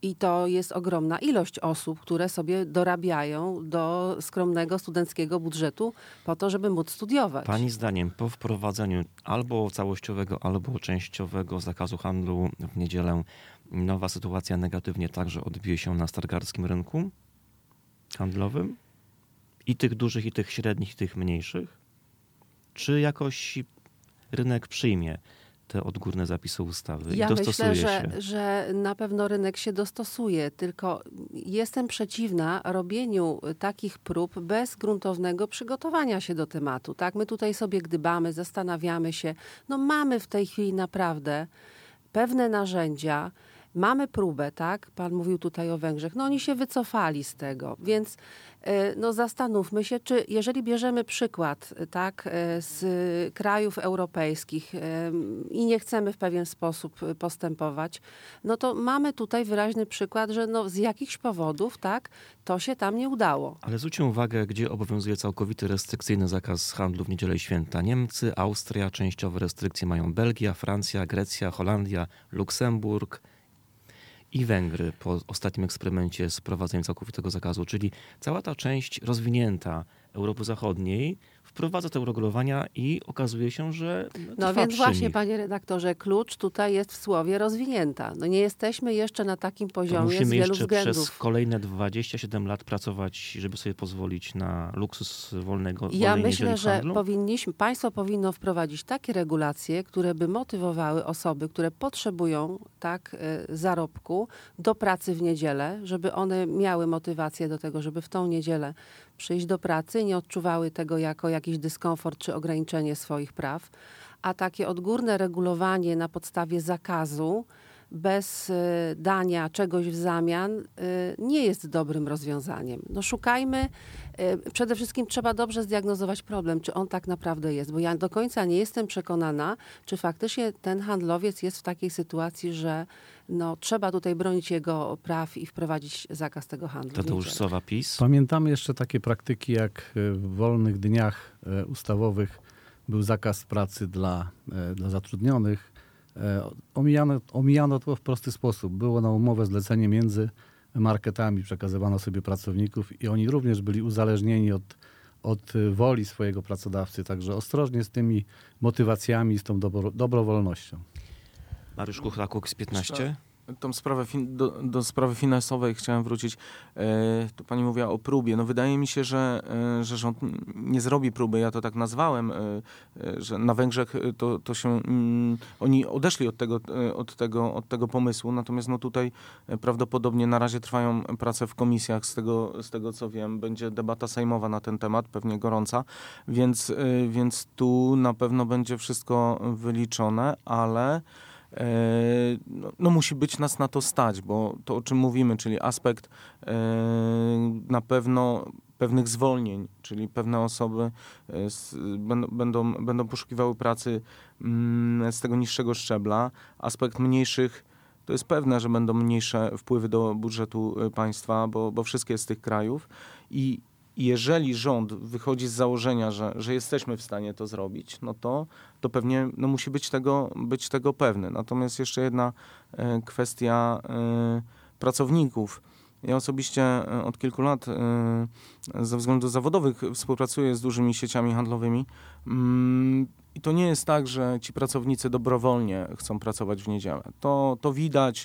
Speaker 2: I to jest ogromna ilość osób, które sobie dorabiają do skromnego studenckiego budżetu po to, żeby móc studiować.
Speaker 1: Pani zdaniem po wprowadzeniu albo całościowego, albo częściowego zakazu handlu w niedzielę nowa sytuacja negatywnie także odbije się na stargardzkim rynku handlowym? I tych dużych, i tych średnich, i tych mniejszych? Czy jakoś rynek przyjmie te odgórne zapisy ustawy i
Speaker 2: Ja
Speaker 1: dostosuje
Speaker 2: myślę,
Speaker 1: się?
Speaker 2: że, że na pewno rynek się dostosuje, tylko jestem przeciwna robieniu takich prób bez gruntownego przygotowania się do tematu. Tak? My tutaj sobie gdybamy, zastanawiamy się. No mamy w tej chwili naprawdę pewne narzędzia, mamy próbę, tak? Pan mówił tutaj o Węgrzech. No oni się wycofali z tego, więc no zastanówmy się, czy jeżeli bierzemy przykład, tak, z krajów europejskich i nie chcemy w pewien sposób postępować, no to mamy tutaj wyraźny przykład, że no z jakichś powodów, tak, to się tam nie udało.
Speaker 1: Ale zwróćmy uwagę, gdzie obowiązuje całkowity restrykcyjny zakaz handlu w niedzielę i święta. Niemcy, Austria, częściowe restrykcje mają Belgia, Francja, Grecja, Holandia, Luksemburg i Węgry po ostatnim eksperymencie z wprowadzeniem całkowitego zakazu, czyli cała ta część rozwinięta Europy Zachodniej wprowadza te uregulowania i okazuje się, że
Speaker 2: No więc właśnie, panie redaktorze, klucz tutaj jest w słowie rozwinięta. No nie jesteśmy jeszcze na takim poziomie z
Speaker 1: musimy
Speaker 2: wielu
Speaker 1: jeszcze
Speaker 2: względów.
Speaker 1: przez kolejne dwadzieścia siedem lat pracować, żeby sobie pozwolić na luksus wolnego
Speaker 2: Ja
Speaker 1: wolnej
Speaker 2: myślę,
Speaker 1: niedzieli w
Speaker 2: że
Speaker 1: handlu?
Speaker 2: powinniśmy, państwo powinno wprowadzić takie regulacje, które by motywowały osoby, które potrzebują tak y, zarobku do pracy w niedzielę, żeby one miały motywację do tego, żeby w tą niedzielę przyjść do pracy, nie odczuwały tego jako jakiś dyskomfort czy ograniczenie swoich praw, a takie odgórne regulowanie na podstawie zakazu bez y, dania czegoś w zamian y, nie jest dobrym rozwiązaniem. No szukajmy, y, przede wszystkim trzeba dobrze zdiagnozować problem, czy on tak naprawdę jest, bo ja do końca nie jestem przekonana, czy faktycznie ten handlowiec jest w takiej sytuacji, że no, trzeba tutaj bronić jego praw i wprowadzić zakaz tego handlu.
Speaker 1: Tadeusz Sowa, PiS.
Speaker 3: Pamiętamy jeszcze takie praktyki, jak w wolnych dniach ustawowych był zakaz pracy dla, dla zatrudnionych. Omijano, omijano to w prosty sposób. Było na umowę zlecenie między marketami, przekazywano sobie pracowników i oni również byli uzależnieni od, od woli swojego pracodawcy. Także ostrożnie z tymi motywacjami, z tą dobro, dobrowolnością.
Speaker 1: Mariusz Kuchla, Kukiz piętnaście.
Speaker 4: Tą sprawę fin- do, do sprawy finansowej chciałem wrócić. E, tu pani mówiła o próbie. No wydaje mi się, że, e, że rząd nie zrobi próby. Ja to tak nazwałem, e, e, że na Węgrzech to, to się... Mm, oni odeszli od tego, e, od, tego, od tego pomysłu, natomiast no tutaj e, prawdopodobnie na razie trwają prace w komisjach. Z tego, z tego co wiem, będzie debata sejmowa na ten temat, pewnie gorąca, więc, e, więc tu na pewno będzie wszystko wyliczone, ale No, no musi być nas na to stać, bo to, o czym mówimy, czyli aspekt e, na pewno pewnych zwolnień, czyli pewne osoby z, będą, będą, będą poszukiwały pracy mm, z tego niższego szczebla. Aspekt mniejszych, to jest pewne, że będą mniejsze wpływy do budżetu państwa, bo, bo wszystkie z tych krajów i jeżeli rząd wychodzi z założenia, że, że jesteśmy w stanie to zrobić, no to, to pewnie no, musi być tego, być tego pewny. Natomiast jeszcze jedna e, kwestia e, pracowników. Ja osobiście e, od kilku lat e, ze względów zawodowych współpracuję z dużymi sieciami handlowymi. Mm, I to nie jest tak, że ci pracownicy dobrowolnie chcą pracować w niedzielę. To, to widać,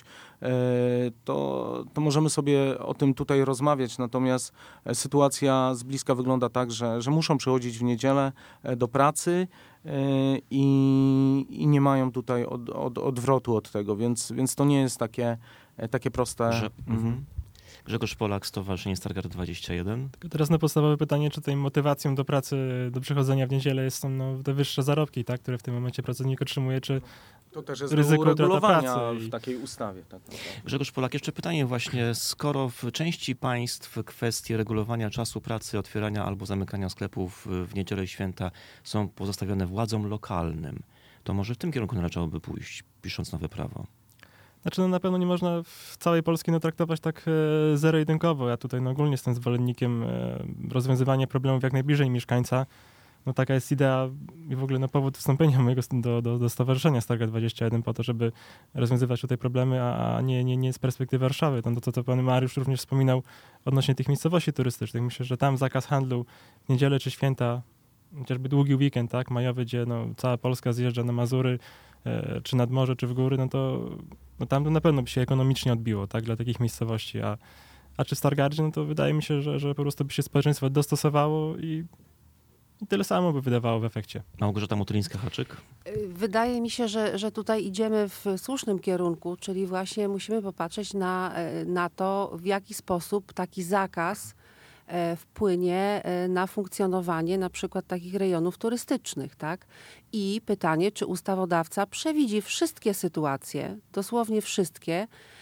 Speaker 4: to, to możemy sobie o tym tutaj rozmawiać, natomiast sytuacja z bliska wygląda tak, że, że muszą przychodzić w niedzielę do pracy i, i nie mają tutaj od, od, odwrotu od tego, więc, więc to nie jest takie, takie proste.
Speaker 1: Że, mhm. Grzegorz Polak, Stowarzyszenie Stargard dwadzieścia jeden.
Speaker 5: Tylko teraz na podstawowe pytanie, czy tej motywacją do pracy, do przychodzenia w niedzielę jest są no, te wyższe zarobki, tak, które w tym momencie pracownik otrzymuje, czy
Speaker 4: to też jest
Speaker 5: ryzyko
Speaker 4: do uregulowania
Speaker 5: pracy
Speaker 4: w takiej ustawie. Tak, tak.
Speaker 1: Grzegorz Polak, jeszcze pytanie właśnie, skoro w części państw kwestie regulowania czasu pracy, otwierania albo zamykania sklepów w niedzielę i święta są pozostawione władzom lokalnym, to może w tym kierunku należałoby pójść, pisząc nowe prawo?
Speaker 5: Znaczy no na pewno nie można w całej Polski no, traktować tak e, zero-jedynkowo. Ja tutaj no, ogólnie jestem zwolennikiem e, rozwiązywania problemów jak najbliżej mieszkańca. no taka jest idea i w ogóle no, powód wstąpienia mojego do, do, do Stowarzyszenia Stargard dwadzieścia jeden po to, żeby rozwiązywać tutaj problemy, a nie, nie, nie z perspektywy Warszawy. To, to, co pan Mariusz również wspominał odnośnie tych miejscowości turystycznych. Myślę, że tam zakaz handlu w niedzielę czy święta, chociażby długi weekend, tak, majowy, gdzie no, cała Polska zjeżdża na Mazury, e, czy nad morze, czy w góry, no to no, tam to na pewno by się ekonomicznie odbiło, tak, dla takich miejscowości. A, a czy w Stargardzie, no to wydaje mi się, że, że po prostu by się społeczeństwo dostosowało i I tyle samo by wydawało w efekcie.
Speaker 1: Małgorzata Motylińska-Haczyk.
Speaker 2: Wydaje mi się, że, że tutaj idziemy w słusznym kierunku, czyli właśnie musimy popatrzeć na, na to, w jaki sposób taki zakaz wpłynie na funkcjonowanie na przykład takich rejonów turystycznych, tak? I pytanie, czy ustawodawca przewidzi wszystkie sytuacje, dosłownie wszystkie,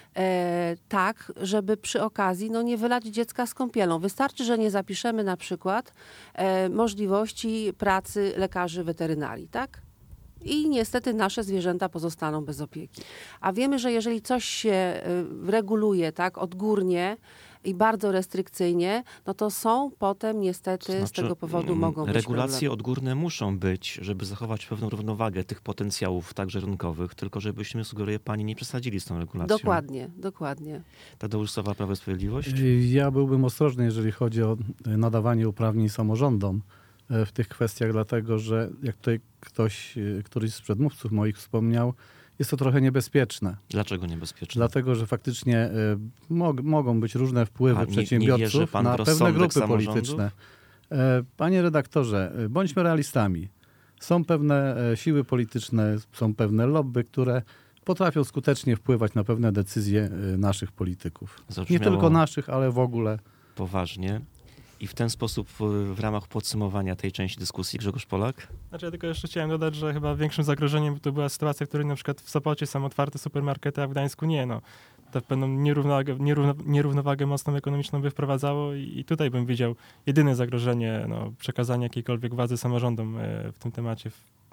Speaker 2: e, tak, żeby przy okazji no, nie wylać dziecka z kąpielą. Wystarczy, że nie zapiszemy na przykład e, możliwości pracy lekarzy weterynarii, tak? I niestety nasze zwierzęta pozostaną bez opieki. A wiemy, że jeżeli coś się y, reguluje tak odgórnie i bardzo restrykcyjnie, no to są potem niestety
Speaker 1: To znaczy,
Speaker 2: z tego powodu
Speaker 1: mm,
Speaker 2: mogą być
Speaker 1: regulacje
Speaker 2: problemy.
Speaker 1: odgórne muszą być, żeby zachować pewną równowagę tych potencjałów, także rynkowych, tylko żebyśmy, sugeruje pani, nie przesadzili z tą regulacją.
Speaker 2: Dokładnie, dokładnie.
Speaker 1: Tadeusz Sowa, Prawo i Sprawiedliwość?
Speaker 3: Ja byłbym ostrożny, jeżeli chodzi o nadawanie uprawnień samorządom w tych kwestiach, dlatego że jak tutaj ktoś, któryś z przedmówców moich wspomniał, jest to trochę niebezpieczne.
Speaker 1: Dlaczego niebezpieczne?
Speaker 3: Dlatego, że faktycznie y, mog, mogą być różne wpływy
Speaker 1: A nie- nie
Speaker 3: przedsiębiorców
Speaker 1: wierzy pan w
Speaker 3: na pewne
Speaker 1: rozsądek
Speaker 3: grupy
Speaker 1: samorządów?
Speaker 3: polityczne. E, Panie redaktorze, y, bądźmy realistami. Są pewne e, siły polityczne, są pewne lobby, które potrafią skutecznie wpływać na pewne decyzje y, naszych polityków. Nie
Speaker 1: Zabrzmiało
Speaker 3: tylko naszych, ale w ogóle.
Speaker 1: poważnie. I w ten sposób y, w ramach podsumowania tej części dyskusji Grzegorz Polak?
Speaker 5: Znaczy ja tylko jeszcze chciałem dodać, że chyba większym zagrożeniem to była sytuacja, w której na przykład w Sopocie są otwarte supermarkety, a w Gdańsku nie. No. To pewną nierównowagę, nierówno, nierównowagę mocną ekonomiczną by wprowadzało i, i tutaj bym widział jedyne zagrożenie no, przekazania jakiejkolwiek władzy samorządom e, w tym temacie.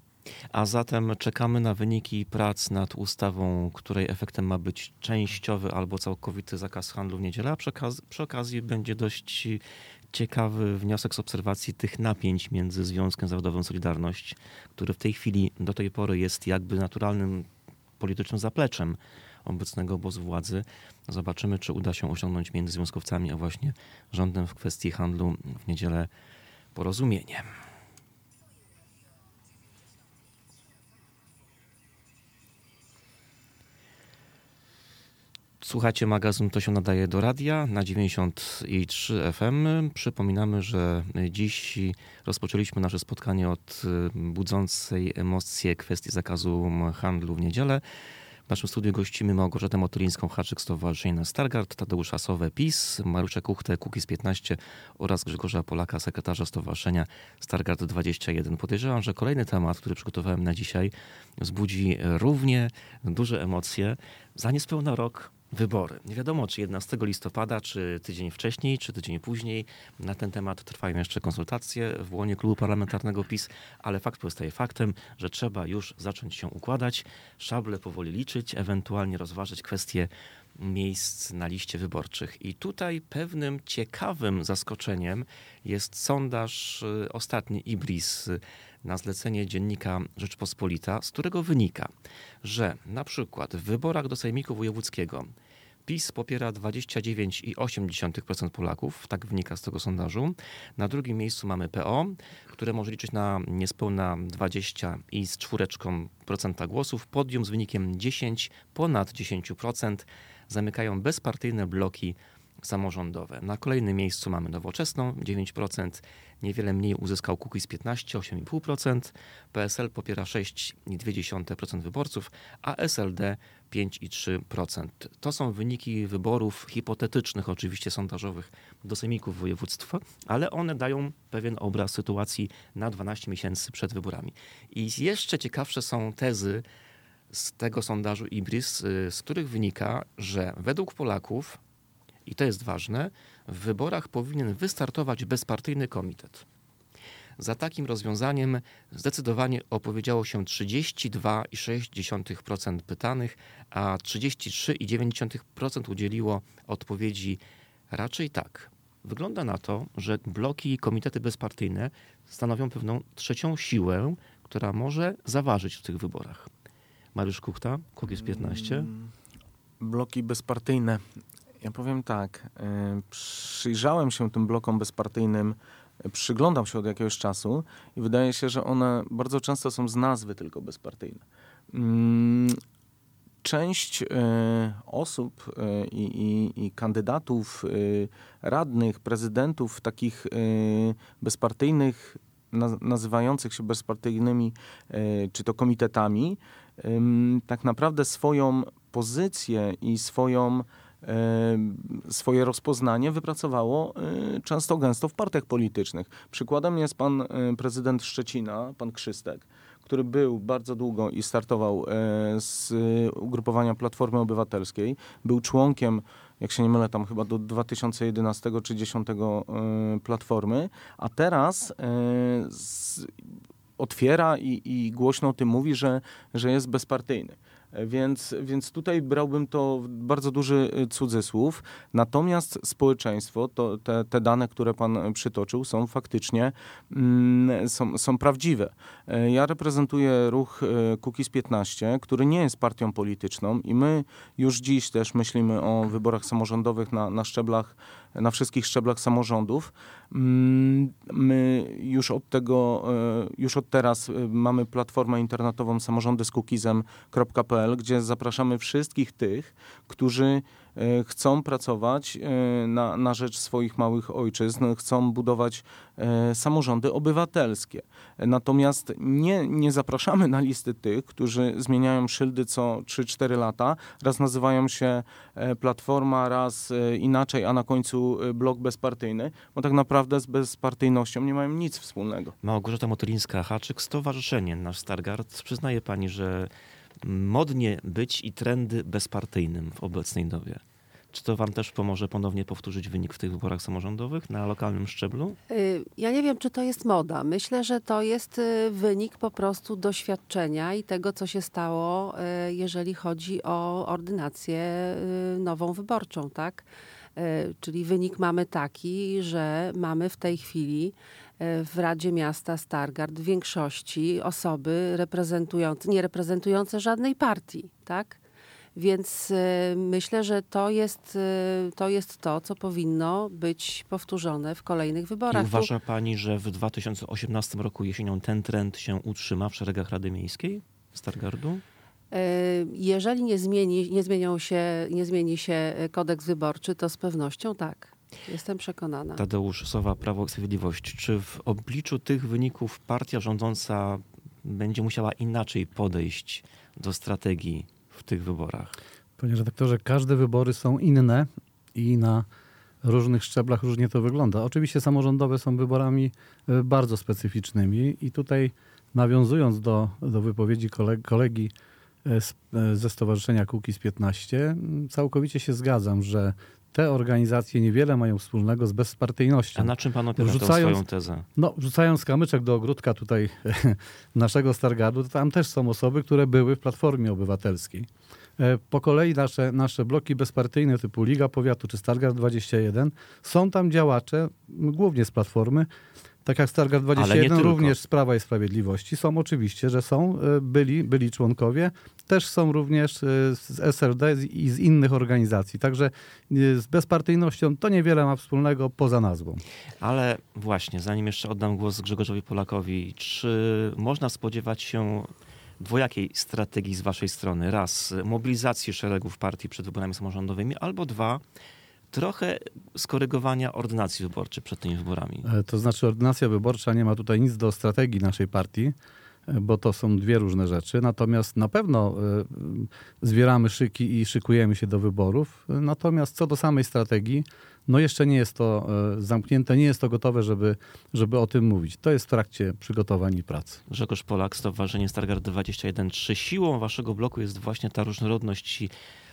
Speaker 1: A zatem czekamy na wyniki prac nad ustawą, której efektem ma być częściowy albo całkowity zakaz handlu w niedzielę, a przy okazji, przy okazji będzie dość ciekawy wniosek z obserwacji tych napięć między Związkiem Zawodowym Solidarność, który w tej chwili do tej pory jest jakby naturalnym politycznym zapleczem obecnego obozu władzy. Zobaczymy, czy uda się osiągnąć między związkowcami a właśnie rządem w kwestii handlu w niedzielę porozumienie. Słuchacie magazyn To się nadaje do radia na dziewięćdziesiąt trzy F M. Przypominamy, że dziś rozpoczęliśmy nasze spotkanie od budzącej emocje kwestii zakazu handlu w niedzielę. W naszym studiu gościmy Małgorzatę Motylińską-Haczyk, Stowarzyszenia Stargard, Tadeusza Sowę, PiS, Mariusza Kuchtę, Kukiz piętnaście oraz Grzegorza Polaka, sekretarza Stowarzyszenia Stargard dwadzieścia jeden. Podejrzewam, że kolejny temat, który przygotowałem na dzisiaj, wzbudzi równie duże emocje. Za niespełna rok wybory. Nie wiadomo, czy jedenastego listopada, czy tydzień wcześniej, czy tydzień później. Na ten temat trwają jeszcze konsultacje w łonie klubu parlamentarnego PiS, ale fakt pozostaje faktem, że trzeba już zacząć się układać, szable powoli liczyć, ewentualnie rozważyć kwestie miejsc na liście wyborczych. I tutaj pewnym ciekawym zaskoczeniem jest sondaż ostatni IBRIS na zlecenie dziennika Rzeczpospolita, z którego wynika, że na przykład w wyborach do Sejmiku Wojewódzkiego PiS popiera dwadzieścia dziewięć przecinek osiem procent Polaków, tak wynika z tego sondażu. Na drugim miejscu mamy P O, które może liczyć na niespełna dwadzieścia i z czwóreczką procenta głosów. Podium z wynikiem dziesięć, ponad dziesięć procent zamykają bezpartyjne bloki samorządowe. Na kolejnym miejscu mamy Nowoczesną, dziewięć procent, niewiele mniej uzyskał Kukiz piętnaście, osiem przecinek pięć procent, P S L popiera sześć przecinek dwa procent wyborców, a S L D pięć przecinek trzy procent. To są wyniki wyborów hipotetycznych, oczywiście sondażowych, do sejmików województwa, ale one dają pewien obraz sytuacji na dwanaście miesięcy przed wyborami. I jeszcze ciekawsze są tezy z tego sondażu IBRIS, z których wynika, że według Polaków, i to jest ważne, w wyborach powinien wystartować bezpartyjny komitet. Za takim rozwiązaniem zdecydowanie opowiedziało się trzydzieści dwa przecinek sześć procent pytanych, a trzydzieści trzy przecinek dziewięć procent udzieliło odpowiedzi raczej tak. wygląda na to, że bloki i komitety bezpartyjne stanowią pewną trzecią siłę, która może zaważyć w tych wyborach. Mariusz Kuchta, Kukiz piętnaście.
Speaker 4: Bloki bezpartyjne. Ja powiem tak, y, przyjrzałem się tym blokom bezpartyjnym, y, przyglądam się od jakiegoś czasu i wydaje się, że one bardzo często są z nazwy tylko bezpartyjne. Mm, Część y, osób y, i, i kandydatów, y, radnych, prezydentów takich y, bezpartyjnych, na, nazywających się bezpartyjnymi, y, czy to komitetami, y, tak naprawdę swoją pozycję i swoją swoje rozpoznanie wypracowało często gęsto w partiach politycznych. Przykładem jest pan prezydent Szczecina, pan Krzystek, który był bardzo długo i startował z ugrupowania Platformy Obywatelskiej. Był członkiem, jak się nie mylę, tam chyba do dwa tysiące jedenastego czy dwa tysiące dziesiątego Platformy, a teraz z, otwiera i, i głośno o tym mówi, że, że jest bezpartyjny. Więc, więc tutaj brałbym to w bardzo duży cudzysłów. Natomiast społeczeństwo, to te, te dane, które pan przytoczył, są faktycznie mm, są, są prawdziwe. Ja reprezentuję ruch Kukiz piętnaście, który nie jest partią polityczną i my już dziś też myślimy o wyborach samorządowych na, na szczeblach, na wszystkich szczeblach samorządów. My już od tego, już od teraz mamy platformę internetową samorządy z kukizem kropka p l, gdzie zapraszamy wszystkich tych, którzy chcą pracować na, na rzecz swoich małych ojczyzn, chcą budować samorządy obywatelskie. Natomiast nie, nie zapraszamy na listy tych, którzy zmieniają szyldy co trzy cztery lata, raz nazywają się Platforma, raz inaczej, a na końcu blok bezpartyjny, bo tak naprawdę z bezpartyjnością nie mają nic wspólnego.
Speaker 1: Małgorzata Motylińska-Haczyk, Stowarzyszenie Nasz Stargard. Przyznaje pani, że modnie być i trendy bezpartyjnym w obecnej dobie. Czy to wam też pomoże ponownie powtórzyć wynik w tych wyborach samorządowych na lokalnym szczeblu?
Speaker 2: Ja nie wiem, czy to jest moda. Myślę, że to jest wynik po prostu doświadczenia i tego, co się stało, jeżeli chodzi o ordynację nową wyborczą, tak? Czyli wynik mamy taki, że mamy w tej chwili w Radzie Miasta Stargard w większości osoby reprezentujące, nie reprezentujące żadnej partii, tak? Więc y, myślę, że to jest, y, to jest to, co powinno być powtórzone w kolejnych wyborach.
Speaker 1: I uważa pani, że w dwa tysiące osiemnastym roku jesienią ten trend się utrzyma w szeregach Rady Miejskiej Stargardu?
Speaker 2: Jeżeli nie zmieni, nie, zmienią się, nie zmieni się kodeks wyborczy, to z pewnością tak. Jestem przekonana.
Speaker 1: Tadeusz Sowa, Prawo i Sprawiedliwość. Czy w obliczu tych wyników partia rządząca będzie musiała inaczej podejść do strategii w tych wyborach?
Speaker 3: Panie redaktorze, każde wybory są inne i na różnych szczeblach różnie to wygląda. Oczywiście samorządowe są wyborami bardzo specyficznymi i tutaj nawiązując do, do wypowiedzi kolegi, kolegi z, ze Stowarzyszenia Kukiz piętnaście, całkowicie się zgadzam, że te organizacje niewiele mają wspólnego z bezpartyjnością.
Speaker 1: A na czym pan opiera tę swoją tezę?
Speaker 3: No, wrzucając kamyczek do ogródka tutaj naszego Stargardu, to tam też są osoby, które były w Platformie Obywatelskiej. Po kolei nasze, nasze bloki bezpartyjne typu Liga Powiatu czy Stargard dwadzieścia jeden, są tam działacze, głównie z Platformy, tak jak Stargard dwadzieścia jeden, również z Prawa i Sprawiedliwości. Są oczywiście, że są, byli, byli członkowie, też są również z S L D i z innych organizacji. Także z bezpartyjnością to niewiele ma wspólnego poza nazwą.
Speaker 1: Ale właśnie, zanim jeszcze oddam głos Grzegorzowi Polakowi, czy można spodziewać się dwojakiej strategii z waszej strony? Raz, mobilizacji szeregów partii przed wyborami samorządowymi, albo dwa, trochę skorygowania ordynacji wyborczej przed tymi wyborami.
Speaker 3: To znaczy ordynacja wyborcza nie ma tutaj nic do strategii naszej partii, bo to są dwie różne rzeczy. Natomiast na pewno zbieramy szyki i szykujemy się do wyborów. Natomiast co do samej strategii, no jeszcze nie jest to zamknięte, nie jest to gotowe, żeby, żeby o tym mówić. To jest w trakcie przygotowań i pracy.
Speaker 1: Grzegorz Polak, Stowarzyszenie Stargard dwadzieścia jeden. Czy siłą waszego bloku jest właśnie ta różnorodność i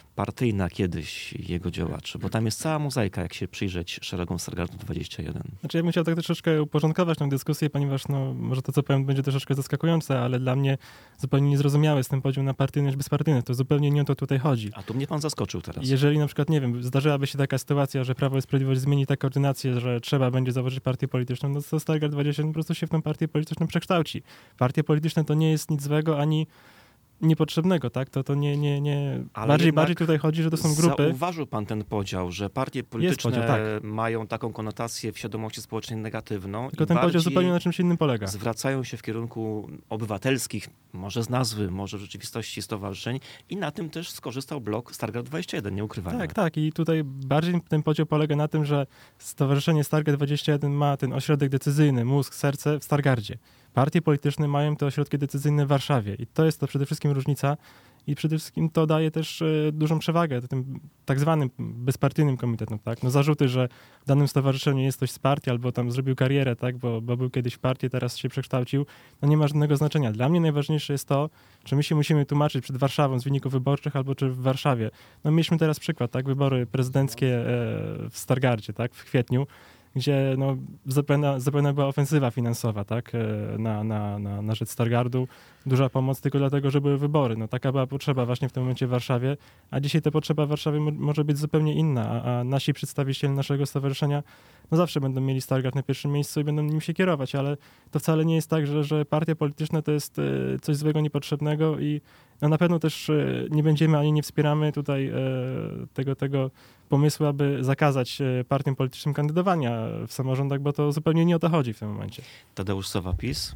Speaker 1: partyjna kiedyś jego działaczy? Bo tam jest cała mozaika, jak się przyjrzeć szeregom Stargardu dwadzieścia jeden.
Speaker 5: Znaczy ja bym chciał tak troszeczkę uporządkować tę dyskusję, ponieważ no, może to, co powiem, będzie troszeczkę zaskakujące, ale dla mnie zupełnie niezrozumiałe jest ten podział na partyjność, bezpartyjność. To zupełnie nie o to tutaj chodzi.
Speaker 1: A tu mnie pan zaskoczył teraz.
Speaker 5: Jeżeli na przykład, nie wiem, zdarzyłaby się taka sytuacja, że Prawo i Sprawiedliwość zmieni tak koordynację, że trzeba będzie założyć partię polityczną, no to Stargard dwadzieścia jeden po prostu się w tę partię polityczną przekształci. Partie polityczne to nie jest nic złego, ani niepotrzebnego, tak? To, to nie, nie, nie...
Speaker 1: Ale
Speaker 5: bardziej, bardziej tutaj chodzi, że to są grupy.
Speaker 1: Zauważył pan ten podział, że partie polityczne
Speaker 5: podział, tak.
Speaker 1: mają taką konotację w świadomości społecznej negatywną.
Speaker 5: Tylko
Speaker 1: i
Speaker 5: ten podział
Speaker 1: bardziej
Speaker 5: zupełnie na czymś innym polega.
Speaker 1: zwracają się w kierunku obywatelskich, może z nazwy, może w rzeczywistości stowarzyszeń i na tym też skorzystał blok Stargard dwadzieścia jeden, nie ukrywajmy.
Speaker 5: Tak, tak. I tutaj bardziej ten podział polega na tym, że Stowarzyszenie Stargard dwadzieścia jeden ma ten ośrodek decyzyjny, mózg, serce w Stargardzie. Partie polityczne mają te ośrodki decyzyjne w Warszawie i to jest to przede wszystkim różnica i przede wszystkim to daje też e, dużą przewagę tym tak zwanym bezpartyjnym komitetom, tak? No zarzuty, że w danym stowarzyszeniu jest ktoś z partii albo tam zrobił karierę, tak? Bo, bo był kiedyś w partii, teraz się przekształcił, no nie ma żadnego znaczenia. Dla mnie najważniejsze jest to, czy my się musimy tłumaczyć przed Warszawą z wyników wyborczych albo czy w Warszawie. No mieliśmy teraz przykład, tak? Wybory prezydenckie e, w Stargardzie, tak? W kwietniu, gdzie no, zapewne, zapewne była ofensywa finansowa, tak, na, na, na, na rzecz Stargardu. Duża pomoc tylko dlatego, że były wybory. No, taka była potrzeba właśnie w tym momencie w Warszawie, a dzisiaj ta potrzeba w Warszawie mo- może być zupełnie inna, a, a nasi przedstawiciele naszego stowarzyszenia no zawsze będą mieli Stargard na pierwszym miejscu i będą nim się kierować, ale to wcale nie jest tak, że, że partia polityczna to jest e, coś złego, niepotrzebnego i no, na pewno też e, nie będziemy ani nie wspieramy tutaj e, tego, tego pomysłu, aby zakazać e, partiom politycznym kandydowania w samorządach, bo to zupełnie nie o to chodzi w tym momencie.
Speaker 1: Tadeusz Sowa, PiS.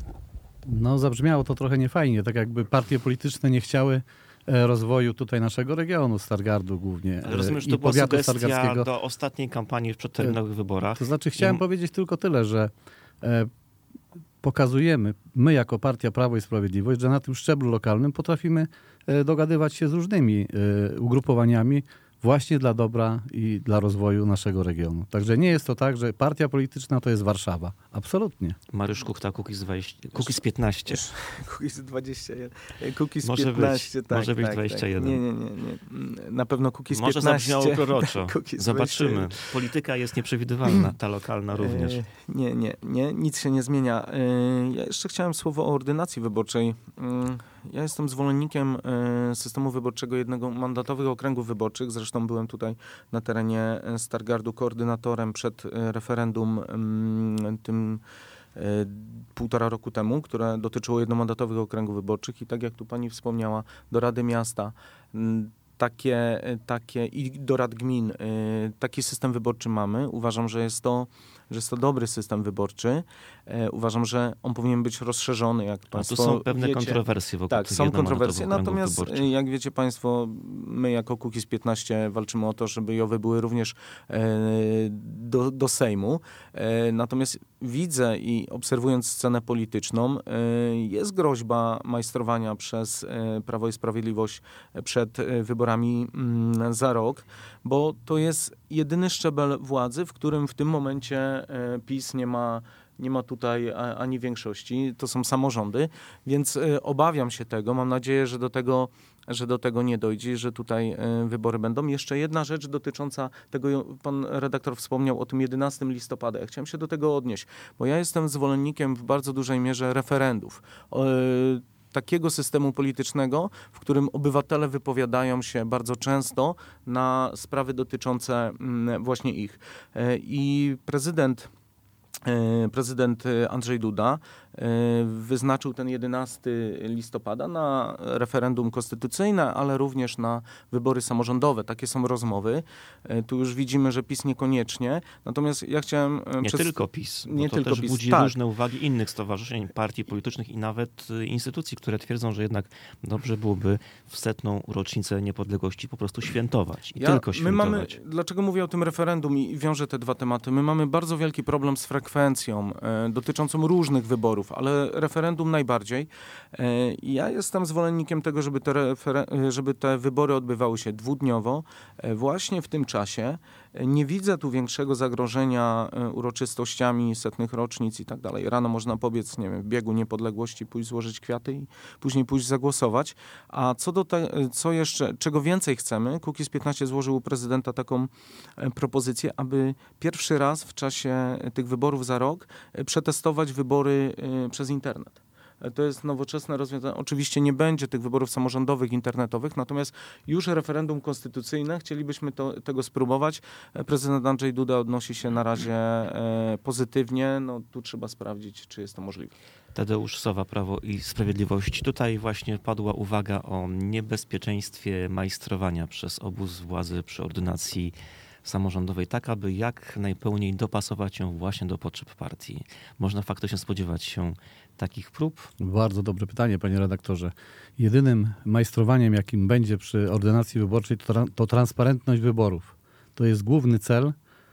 Speaker 3: No zabrzmiało to trochę niefajnie, tak jakby partie polityczne nie chciały e, rozwoju tutaj naszego regionu, Stargardu głównie.
Speaker 1: Ale rozumiem, że
Speaker 3: i
Speaker 1: to była
Speaker 3: powiatu
Speaker 1: sugestia
Speaker 3: stargardzkiego.
Speaker 1: do ostatniej kampanii w przedterminowych wyborach.
Speaker 3: To znaczy chciałem
Speaker 1: I-
Speaker 3: powiedzieć tylko tyle, że e, pokazujemy, my jako partia Prawo i Sprawiedliwość, że na tym szczeblu lokalnym potrafimy e, dogadywać się z różnymi e, ugrupowaniami właśnie dla dobra i dla rozwoju naszego regionu. Także nie jest to tak, że partia polityczna to jest Warszawa. Absolutnie.
Speaker 1: Mariusz Kuchta, Kukiz dwadzieścia, Kukiz piętnaście.
Speaker 4: Kukiz dwadzieścia jeden. Kukiz
Speaker 1: Może
Speaker 4: piętnaście,
Speaker 1: być,
Speaker 4: tak.
Speaker 1: może być
Speaker 4: tak,
Speaker 1: dwadzieścia jeden.
Speaker 4: Tak. Nie, nie, nie, nie. Na pewno Kukiz
Speaker 1: Może
Speaker 4: piętnaście.
Speaker 1: zabrzmiało proroczo.
Speaker 4: Kukiz
Speaker 1: Zobaczymy.
Speaker 4: dwadzieścia jeden.
Speaker 1: Polityka jest nieprzewidywalna, ta lokalna również.
Speaker 4: E, Nie, nie, nie, nic się nie zmienia. E, Ja jeszcze chciałem słowo o ordynacji wyborczej. Mm, Ja jestem zwolennikiem e, systemu wyborczego jednego mandatowych okręgów wyborczych. Zresztą byłem tutaj na terenie e, Stargardu koordynatorem przed e, referendum mm, tym e, półtora roku temu, które dotyczyło jednomandatowych okręgów wyborczych i tak jak tu pani wspomniała, do Rady Miasta mm, takie, takie i do rad gmin y, taki system wyborczy mamy. Uważam, że jest to, że jest to dobry system wyborczy. E, uważam, że on powinien być rozszerzony, jak
Speaker 1: A
Speaker 4: państwo
Speaker 1: tu są pewne
Speaker 4: wiecie.
Speaker 1: kontrowersje wokół
Speaker 4: Tak,
Speaker 1: tych
Speaker 4: są
Speaker 1: jednomandatowych
Speaker 4: kontrowersje,
Speaker 1: okręgów
Speaker 4: natomiast
Speaker 1: wyborczych.
Speaker 4: y, jak wiecie państwo, my jako Kukiz piętnaście walczymy o to, żeby Jowy były również e, do, do Sejmu. E, natomiast widzę i obserwując scenę polityczną, e, jest groźba majstrowania przez e, Prawo i Sprawiedliwość przed e, wyborami mm, za rok, bo to jest jedyny szczebel władzy, w którym w tym momencie e, PiS nie ma nie ma tutaj a- ani większości, to są samorządy, więc e, obawiam się tego, mam nadzieję, że do tego, że do tego nie dojdzie, że tutaj e, wybory będą. Jeszcze jedna rzecz dotycząca tego, pan redaktor wspomniał o tym jedenastego listopada, ja chciałem się do tego odnieść, bo ja jestem zwolennikiem w bardzo dużej mierze referendów. E, takiego systemu politycznego, w którym obywatele wypowiadają się bardzo często na sprawy dotyczące mm, właśnie ich. E, I prezydent e, prezydent Andrzej Duda e, wyznaczył ten jedenastego listopada na referendum konstytucyjne, ale również na wybory samorządowe. Takie są rozmowy. E, Tu już widzimy, że PiS niekoniecznie. Natomiast ja chciałem... e,
Speaker 1: Nie
Speaker 4: przez-
Speaker 1: tylko PiS, bo
Speaker 4: nie
Speaker 1: to
Speaker 4: tylko
Speaker 1: też
Speaker 4: PiS,
Speaker 1: budzi
Speaker 4: tak.
Speaker 1: różne uwagi innych stowarzyszeń, partii politycznych i nawet y, instytucji, które twierdzą, że jednak dobrze byłoby w setną rocznicę niepodległości po prostu świętować. I
Speaker 4: Ja-
Speaker 1: tylko
Speaker 4: my
Speaker 1: świętować.
Speaker 4: mamy, dlaczego mówię o tym referendum i wiążę te dwa tematy? My mamy bardzo wielki problem z, frak- konsekwencją e, dotyczącą różnych wyborów, ale referendum najbardziej. E, ja jestem zwolennikiem tego, żeby te, refer- żeby te wybory odbywały się dwudniowo. E, właśnie w tym czasie e, nie widzę tu większego zagrożenia e, uroczystościami setnych rocznic i tak dalej. Rano można pobiec, nie wiem, w biegu niepodległości, pójść złożyć kwiaty i później pójść zagłosować. A co do te, co jeszcze, czego więcej chcemy, Kukiz piętnaście złożył u prezydenta taką e, propozycję, aby pierwszy raz w czasie tych wyborów za rok e, przetestować wybory e, przez internet. E, To jest nowoczesne rozwiązanie. Oczywiście nie będzie tych wyborów samorządowych, internetowych, natomiast już referendum konstytucyjne, chcielibyśmy to, tego spróbować. E, Prezydent Andrzej Duda odnosi się na razie e, pozytywnie. No, tu trzeba sprawdzić, czy jest to możliwe.
Speaker 1: Tadeusz Sowa, Prawo i Sprawiedliwość. Tutaj właśnie padła uwaga o niebezpieczeństwie majstrowania przez obóz władzy przy ordynacji samorządowej, tak aby jak najpełniej dopasować ją właśnie do potrzeb partii. Można faktycznie spodziewać się takich prób?
Speaker 3: Bardzo dobre pytanie, panie redaktorze. Jedynym majstrowaniem, jakim będzie przy ordynacji wyborczej, to, tra- to transparentność wyborów. To jest główny cel,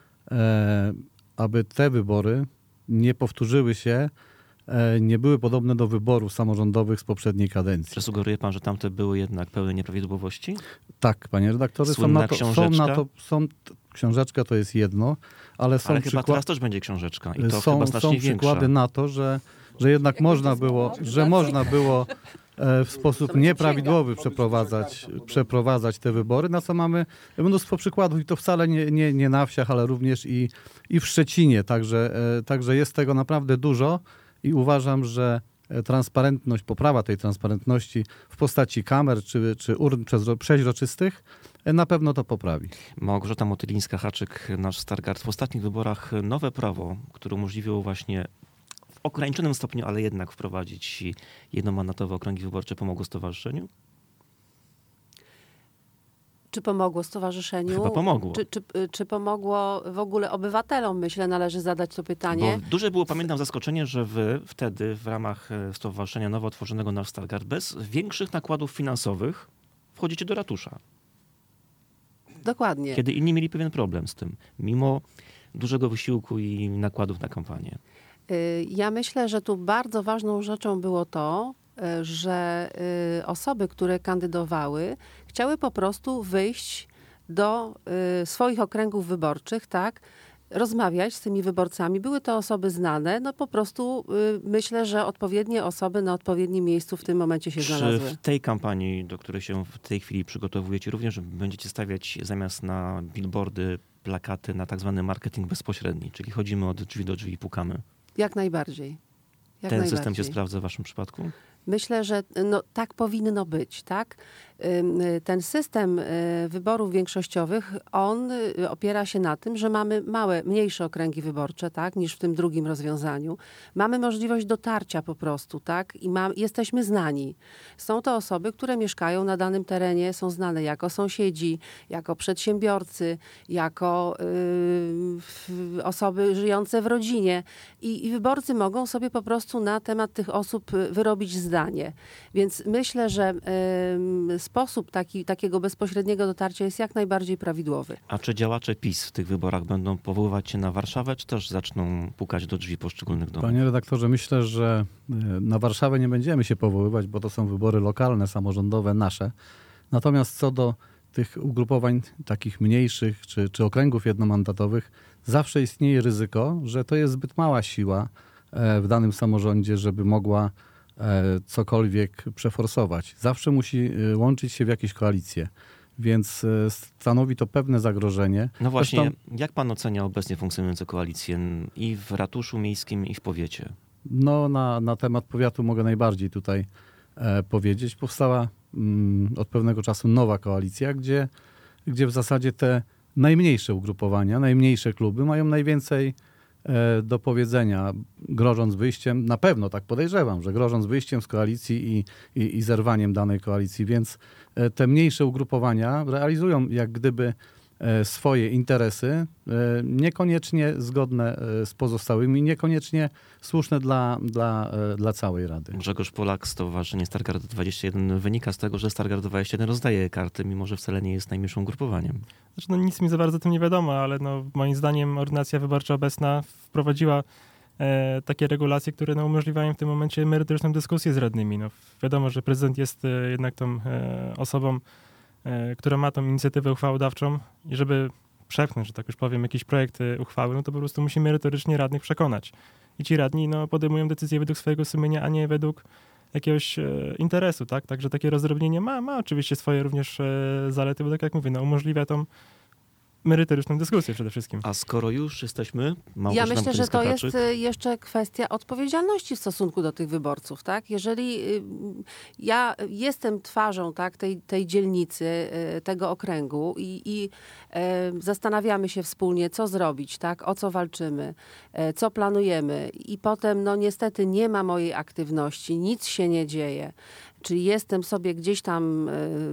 Speaker 3: e, aby te wybory nie powtórzyły się, e, nie były podobne do wyborów samorządowych z poprzedniej kadencji.
Speaker 1: Czy sugeruje pan, że tamte były jednak pełne nieprawidłowości?
Speaker 3: Tak, panie redaktorze, są
Speaker 1: Słynna
Speaker 3: na to, są
Speaker 1: książeczka?
Speaker 3: na to, są, książeczka to jest jedno, ale są,
Speaker 1: Ale chyba
Speaker 3: przykła-
Speaker 1: teraz też będzie książeczka i to
Speaker 3: są,
Speaker 1: chyba
Speaker 3: są
Speaker 1: znacznie większa.
Speaker 3: przykłady na to, że, że jednak można było, że można było e, w sposób nieprawidłowy przeprowadzać, przeprowadzać te wybory, na co mamy mnóstwo przykładów i to wcale nie, nie, nie na wsiach, ale również i, i w Szczecinie, także, e, także jest tego naprawdę dużo i uważam, że transparentność, poprawa tej transparentności w postaci kamer czy, czy urn przezro- przeźroczystych na pewno to poprawi.
Speaker 1: Małgorzata Motylińska-Haczyk, nasz Stargard. W ostatnich wyborach nowe prawo, które umożliwiło właśnie w ograniczonym stopniu, ale jednak wprowadzić jednomandatowe okręgi wyborcze, pomogło stowarzyszeniu?
Speaker 2: Czy pomogło stowarzyszeniu?
Speaker 1: Chyba pomogło.
Speaker 2: Czy, czy, czy pomogło w ogóle obywatelom? Myślę, należy zadać to pytanie.
Speaker 1: Bo duże było, pamiętam, zaskoczenie, że wy wtedy w ramach e, stowarzyszenia nowo otworzonego Nasz Stargard bez większych nakładów finansowych wchodzicie do ratusza.
Speaker 2: Dokładnie.
Speaker 1: Kiedy inni mieli pewien problem z tym, mimo dużego wysiłku i nakładów na kampanię.
Speaker 2: Y, Ja myślę, że tu bardzo ważną rzeczą było to, y, że y, osoby, które kandydowały, chciały po prostu wyjść do y, swoich okręgów wyborczych, tak, rozmawiać z tymi wyborcami. Były to osoby znane, no po prostu y, myślę, że odpowiednie osoby na odpowiednim miejscu w tym momencie się
Speaker 1: Czy
Speaker 2: znalazły.
Speaker 1: w tej kampanii, do której się w tej chwili przygotowujecie, również będziecie stawiać zamiast na billboardy, plakaty na tak zwany marketing bezpośredni, czyli chodzimy od drzwi do drzwi i pukamy?
Speaker 2: Jak najbardziej. Jak
Speaker 1: Ten
Speaker 2: najbardziej.
Speaker 1: system się sprawdza w waszym przypadku?
Speaker 2: Myślę, że no, tak powinno być, tak? Ym, y, Ten system y, wyborów większościowych, on y, opiera się na tym, że mamy małe, mniejsze okręgi wyborcze, tak? Niż w tym drugim rozwiązaniu. Mamy możliwość dotarcia po prostu, tak? I ma, jesteśmy znani. Są to osoby, które mieszkają na danym terenie, są znane jako sąsiedzi, jako przedsiębiorcy, jako y, w- osoby żyjące w rodzinie. I, I wyborcy mogą sobie po prostu na temat tych osób y, wyrobić zdanie. Więc myślę, że ym, sposób taki, takiego bezpośredniego dotarcia jest jak najbardziej prawidłowy.
Speaker 1: A czy działacze PiS w tych wyborach będą powoływać się na Warszawę, czy też zaczną pukać do drzwi poszczególnych domów?
Speaker 3: Panie redaktorze, myślę, że e, na Warszawę nie będziemy się powoływać, bo to są wybory lokalne, samorządowe, nasze. Natomiast co do tych ugrupowań takich mniejszych czy, czy okręgów jednomandatowych, zawsze istnieje ryzyko, że to jest zbyt mała siła e, w danym samorządzie, żeby mogła e, cokolwiek przeforsować. Zawsze musi e, łączyć się w jakieś koalicje. Więc e, stanowi to pewne zagrożenie.
Speaker 1: No właśnie,
Speaker 3: Zresztą,
Speaker 1: jak pan ocenia obecnie funkcjonujące koalicje i w ratuszu miejskim, i w powiecie?
Speaker 3: No, na, na temat powiatu mogę najbardziej tutaj e, powiedzieć. Powstała mm, od pewnego czasu nowa koalicja, gdzie, gdzie w zasadzie te najmniejsze ugrupowania, najmniejsze kluby mają najwięcej e, do powiedzenia, grożąc wyjściem, na pewno tak podejrzewam, że grożąc wyjściem z koalicji i, i, i zerwaniem danej koalicji, więc e, te mniejsze ugrupowania realizują jak gdyby e, swoje interesy, e, niekoniecznie zgodne e, z pozostałymi, niekoniecznie słuszne dla, dla, e, dla całej Rady.
Speaker 1: Grzegorz Polak, Stowarzyszenie Stargard dwadzieścia jeden wynika z tego, że Stargard dwadzieścia jeden rozdaje karty, mimo że wcale nie jest najmniejszym ugrupowaniem.
Speaker 5: Znaczy, no, nic mi za bardzo o tym nie wiadomo, ale no, moim zdaniem ordynacja wyborcza obecna wprowadziła e, takie regulacje, które no, umożliwiają w tym momencie merytoryczną dyskusję z radnymi. No, wiadomo, że prezydent jest e, jednak tą e, osobą, e, która ma tą inicjatywę uchwałodawczą i żeby przepchnąć, że tak już powiem, jakiś projekt e, uchwały, no to po prostu musi merytorycznie radnych przekonać. I ci radni no, podejmują decyzje według swojego sumienia, a nie według jakiegoś e, interesu, tak? Także takie rozdrobnienie ma, ma oczywiście swoje również e, zalety, bo tak jak mówię, no, umożliwia tą merytoryczną dyskusję przede wszystkim.
Speaker 1: A skoro już jesteśmy...
Speaker 2: Ja myślę, że to jest
Speaker 1: Haczyk.
Speaker 2: y, jeszcze kwestia odpowiedzialności w stosunku do tych wyborców, tak? Jeżeli y, ja jestem twarzą, tak, tej, tej dzielnicy, y, tego okręgu i, i y, zastanawiamy się wspólnie, co zrobić, tak? O co walczymy, y, co planujemy i potem, no niestety nie ma mojej aktywności, nic się nie dzieje. Czyli jestem sobie gdzieś tam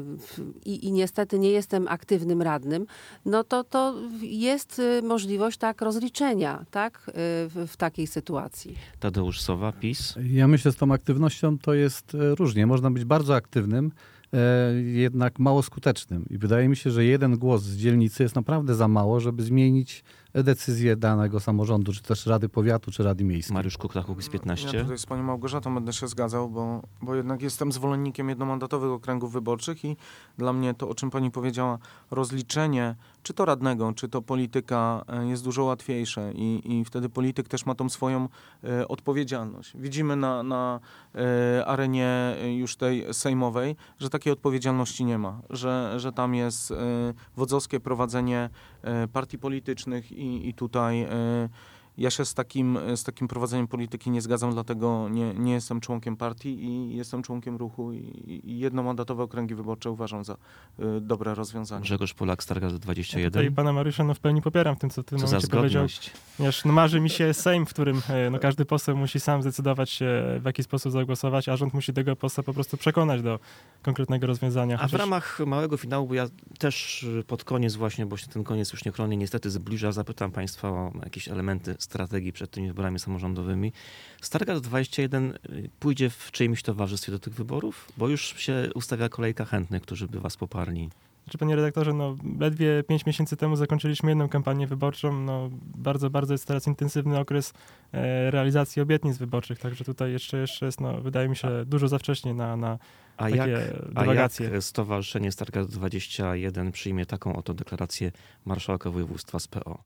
Speaker 2: i, i niestety nie jestem aktywnym radnym, no to, to jest możliwość tak rozliczenia, tak, w, w takiej sytuacji.
Speaker 1: Tadeusz Sowa, PiS.
Speaker 3: Ja myślę, że z tą aktywnością to jest e, różnie. Można być bardzo aktywnym, e, jednak mało skutecznym. I wydaje mi się, że jeden głos z dzielnicy jest naprawdę za mało, żeby zmienić decyzję danego samorządu, czy też Rady Powiatu, czy Rady Miejskiej.
Speaker 1: Mariusz Kukla, Kukiz piętnaście.
Speaker 4: Ja tutaj z panią Małgorzatą będę się zgadzał, bo, bo jednak jestem zwolennikiem jednomandatowych okręgów wyborczych i dla mnie to, o czym pani powiedziała, rozliczenie czy to radnego, czy to polityka jest dużo łatwiejsze i, i wtedy polityk też ma tą swoją e, odpowiedzialność. Widzimy na, na e, arenie już tej sejmowej, że takiej odpowiedzialności nie ma, że, że tam jest e, wodzowskie prowadzenie e, partii politycznych i, i tutaj e, ja się z takim, z takim prowadzeniem polityki nie zgadzam, dlatego nie, nie jestem członkiem partii i jestem członkiem ruchu i, i jednomandatowe okręgi wyborcze uważam za y, dobre rozwiązanie.
Speaker 1: Grzegorz Polak, Stargard dwadzieścia
Speaker 5: Ja
Speaker 1: jeden.
Speaker 5: tutaj pana Mariusza no, w pełni popieram w tym, co w tym
Speaker 1: Co za
Speaker 5: momencie powiedział.
Speaker 1: zgodność.
Speaker 5: Ponieważ no, marzy mi się Sejm, w którym e, no, każdy poseł musi sam zdecydować, e, w jaki sposób zagłosować, a rząd musi tego posła po prostu przekonać do konkretnego rozwiązania.
Speaker 1: A w
Speaker 5: Chociaż-
Speaker 1: ramach małego finału, bo ja też pod koniec właśnie, bo się ten koniec już niechronnie niestety zbliża, zapytam państwa o jakieś elementy strategii przed tymi wyborami samorządowymi. Stargard dwadzieścia jeden pójdzie w czyimś towarzystwie do tych wyborów? Bo już się ustawia kolejka chętnych, którzy by was poparli.
Speaker 5: Znaczy, panie redaktorze, no ledwie pięć miesięcy temu zakończyliśmy jedną kampanię wyborczą. No, bardzo, bardzo jest teraz intensywny okres e, realizacji obietnic wyborczych, także tutaj jeszcze, jeszcze jest, no, wydaje mi się, dużo za wcześnie na, na
Speaker 1: A
Speaker 5: takie
Speaker 1: jak, a
Speaker 5: dywagacje.
Speaker 1: jak Stowarzyszenie Stargard dwadzieścia jeden przyjmie taką oto deklarację marszałka województwa z P O?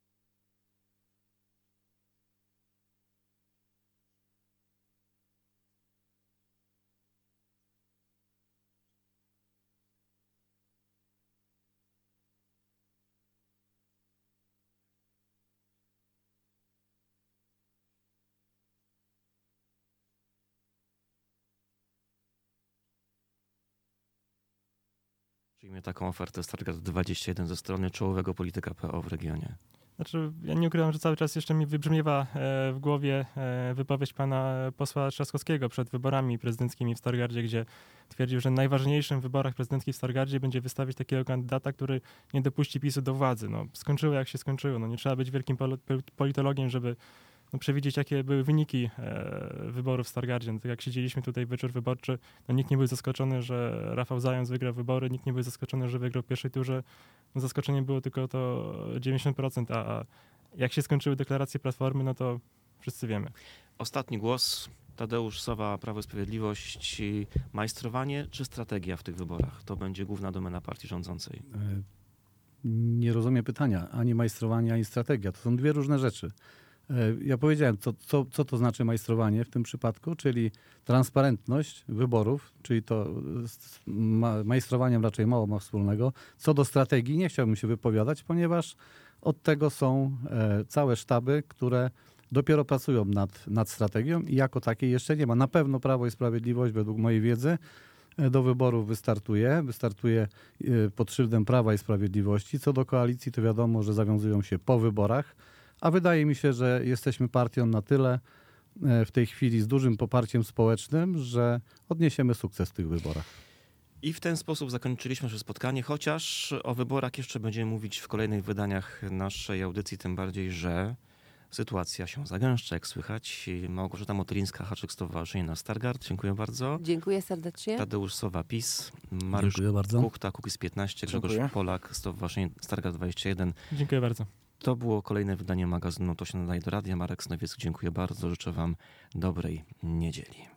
Speaker 1: Przyjmie taką ofertę Stargard dwadzieścia jeden ze strony czołowego polityka P O w regionie.
Speaker 5: Znaczy, ja nie ukrywam, że cały czas jeszcze mi wybrzmiewa e, w głowie e, wypowiedź pana posła Trzaskowskiego przed wyborami prezydenckimi w Stargardzie, gdzie twierdził, że najważniejszym w wyborach prezydenckich w Stargardzie będzie wystawić takiego kandydata, który nie dopuści PiSu do władzy. No, skończyło jak się skończyło. No, nie trzeba być wielkim pol- politologiem, żeby no, przewidzieć, jakie były wyniki e, wyborów w Stargardzie. No, tak jak siedzieliśmy tutaj wieczór wyborczy, no, nikt nie był zaskoczony, że Rafał Zając wygrał wybory, nikt nie był zaskoczony, że wygrał w pierwszej turze. No, zaskoczeniem było tylko to dziewięćdziesiąt procent, a, a jak się skończyły deklaracje Platformy, no to wszyscy wiemy.
Speaker 1: Ostatni głos. Tadeusz Sowa, Prawo i Sprawiedliwość. Majstrowanie czy strategia w tych wyborach? To będzie główna domena partii rządzącej.
Speaker 3: E, Nie rozumiem pytania. Ani majstrowanie, ani strategia. To są dwie różne rzeczy. E, Ja powiedziałem, co, co, co to znaczy majstrowanie w tym przypadku, czyli transparentność wyborów, czyli to z ma, majstrowaniem raczej mało ma wspólnego. Co do strategii nie chciałbym się wypowiadać, ponieważ od tego są e, całe sztaby, które dopiero pracują nad, nad strategią i jako takiej jeszcze nie ma. Na pewno Prawo i Sprawiedliwość, według mojej wiedzy, e, do wyborów wystartuje. Wystartuje e, pod szyldem Prawa i Sprawiedliwości. Co do koalicji, to wiadomo, że zawiązują się po wyborach. A wydaje mi się, że jesteśmy partią na tyle e, w tej chwili z dużym poparciem społecznym, że odniesiemy sukces w tych wyborach.
Speaker 1: I w ten sposób zakończyliśmy nasze spotkanie, chociaż o wyborach jeszcze będziemy mówić w kolejnych wydaniach naszej audycji, tym bardziej, że sytuacja się zagęszcza, jak słychać. Małgorzata Motylińska-Haczyk, Stowarzyszenie na Stargard. Dziękuję bardzo.
Speaker 2: Dziękuję serdecznie.
Speaker 1: Tadeusz Sowa, PiS. Mariusz
Speaker 3: Dziękuję bardzo.
Speaker 1: Kuchta, Kukiz piętnaście. Grzegorz
Speaker 4: Dziękuję.
Speaker 1: Polak, Stowarzyszenie Stargard dwadzieścia jeden.
Speaker 5: Dziękuję bardzo.
Speaker 1: To było kolejne wydanie magazynu To się nadaje do radia. Marek Snowiecki, dziękuję bardzo. Życzę wam dobrej niedzieli.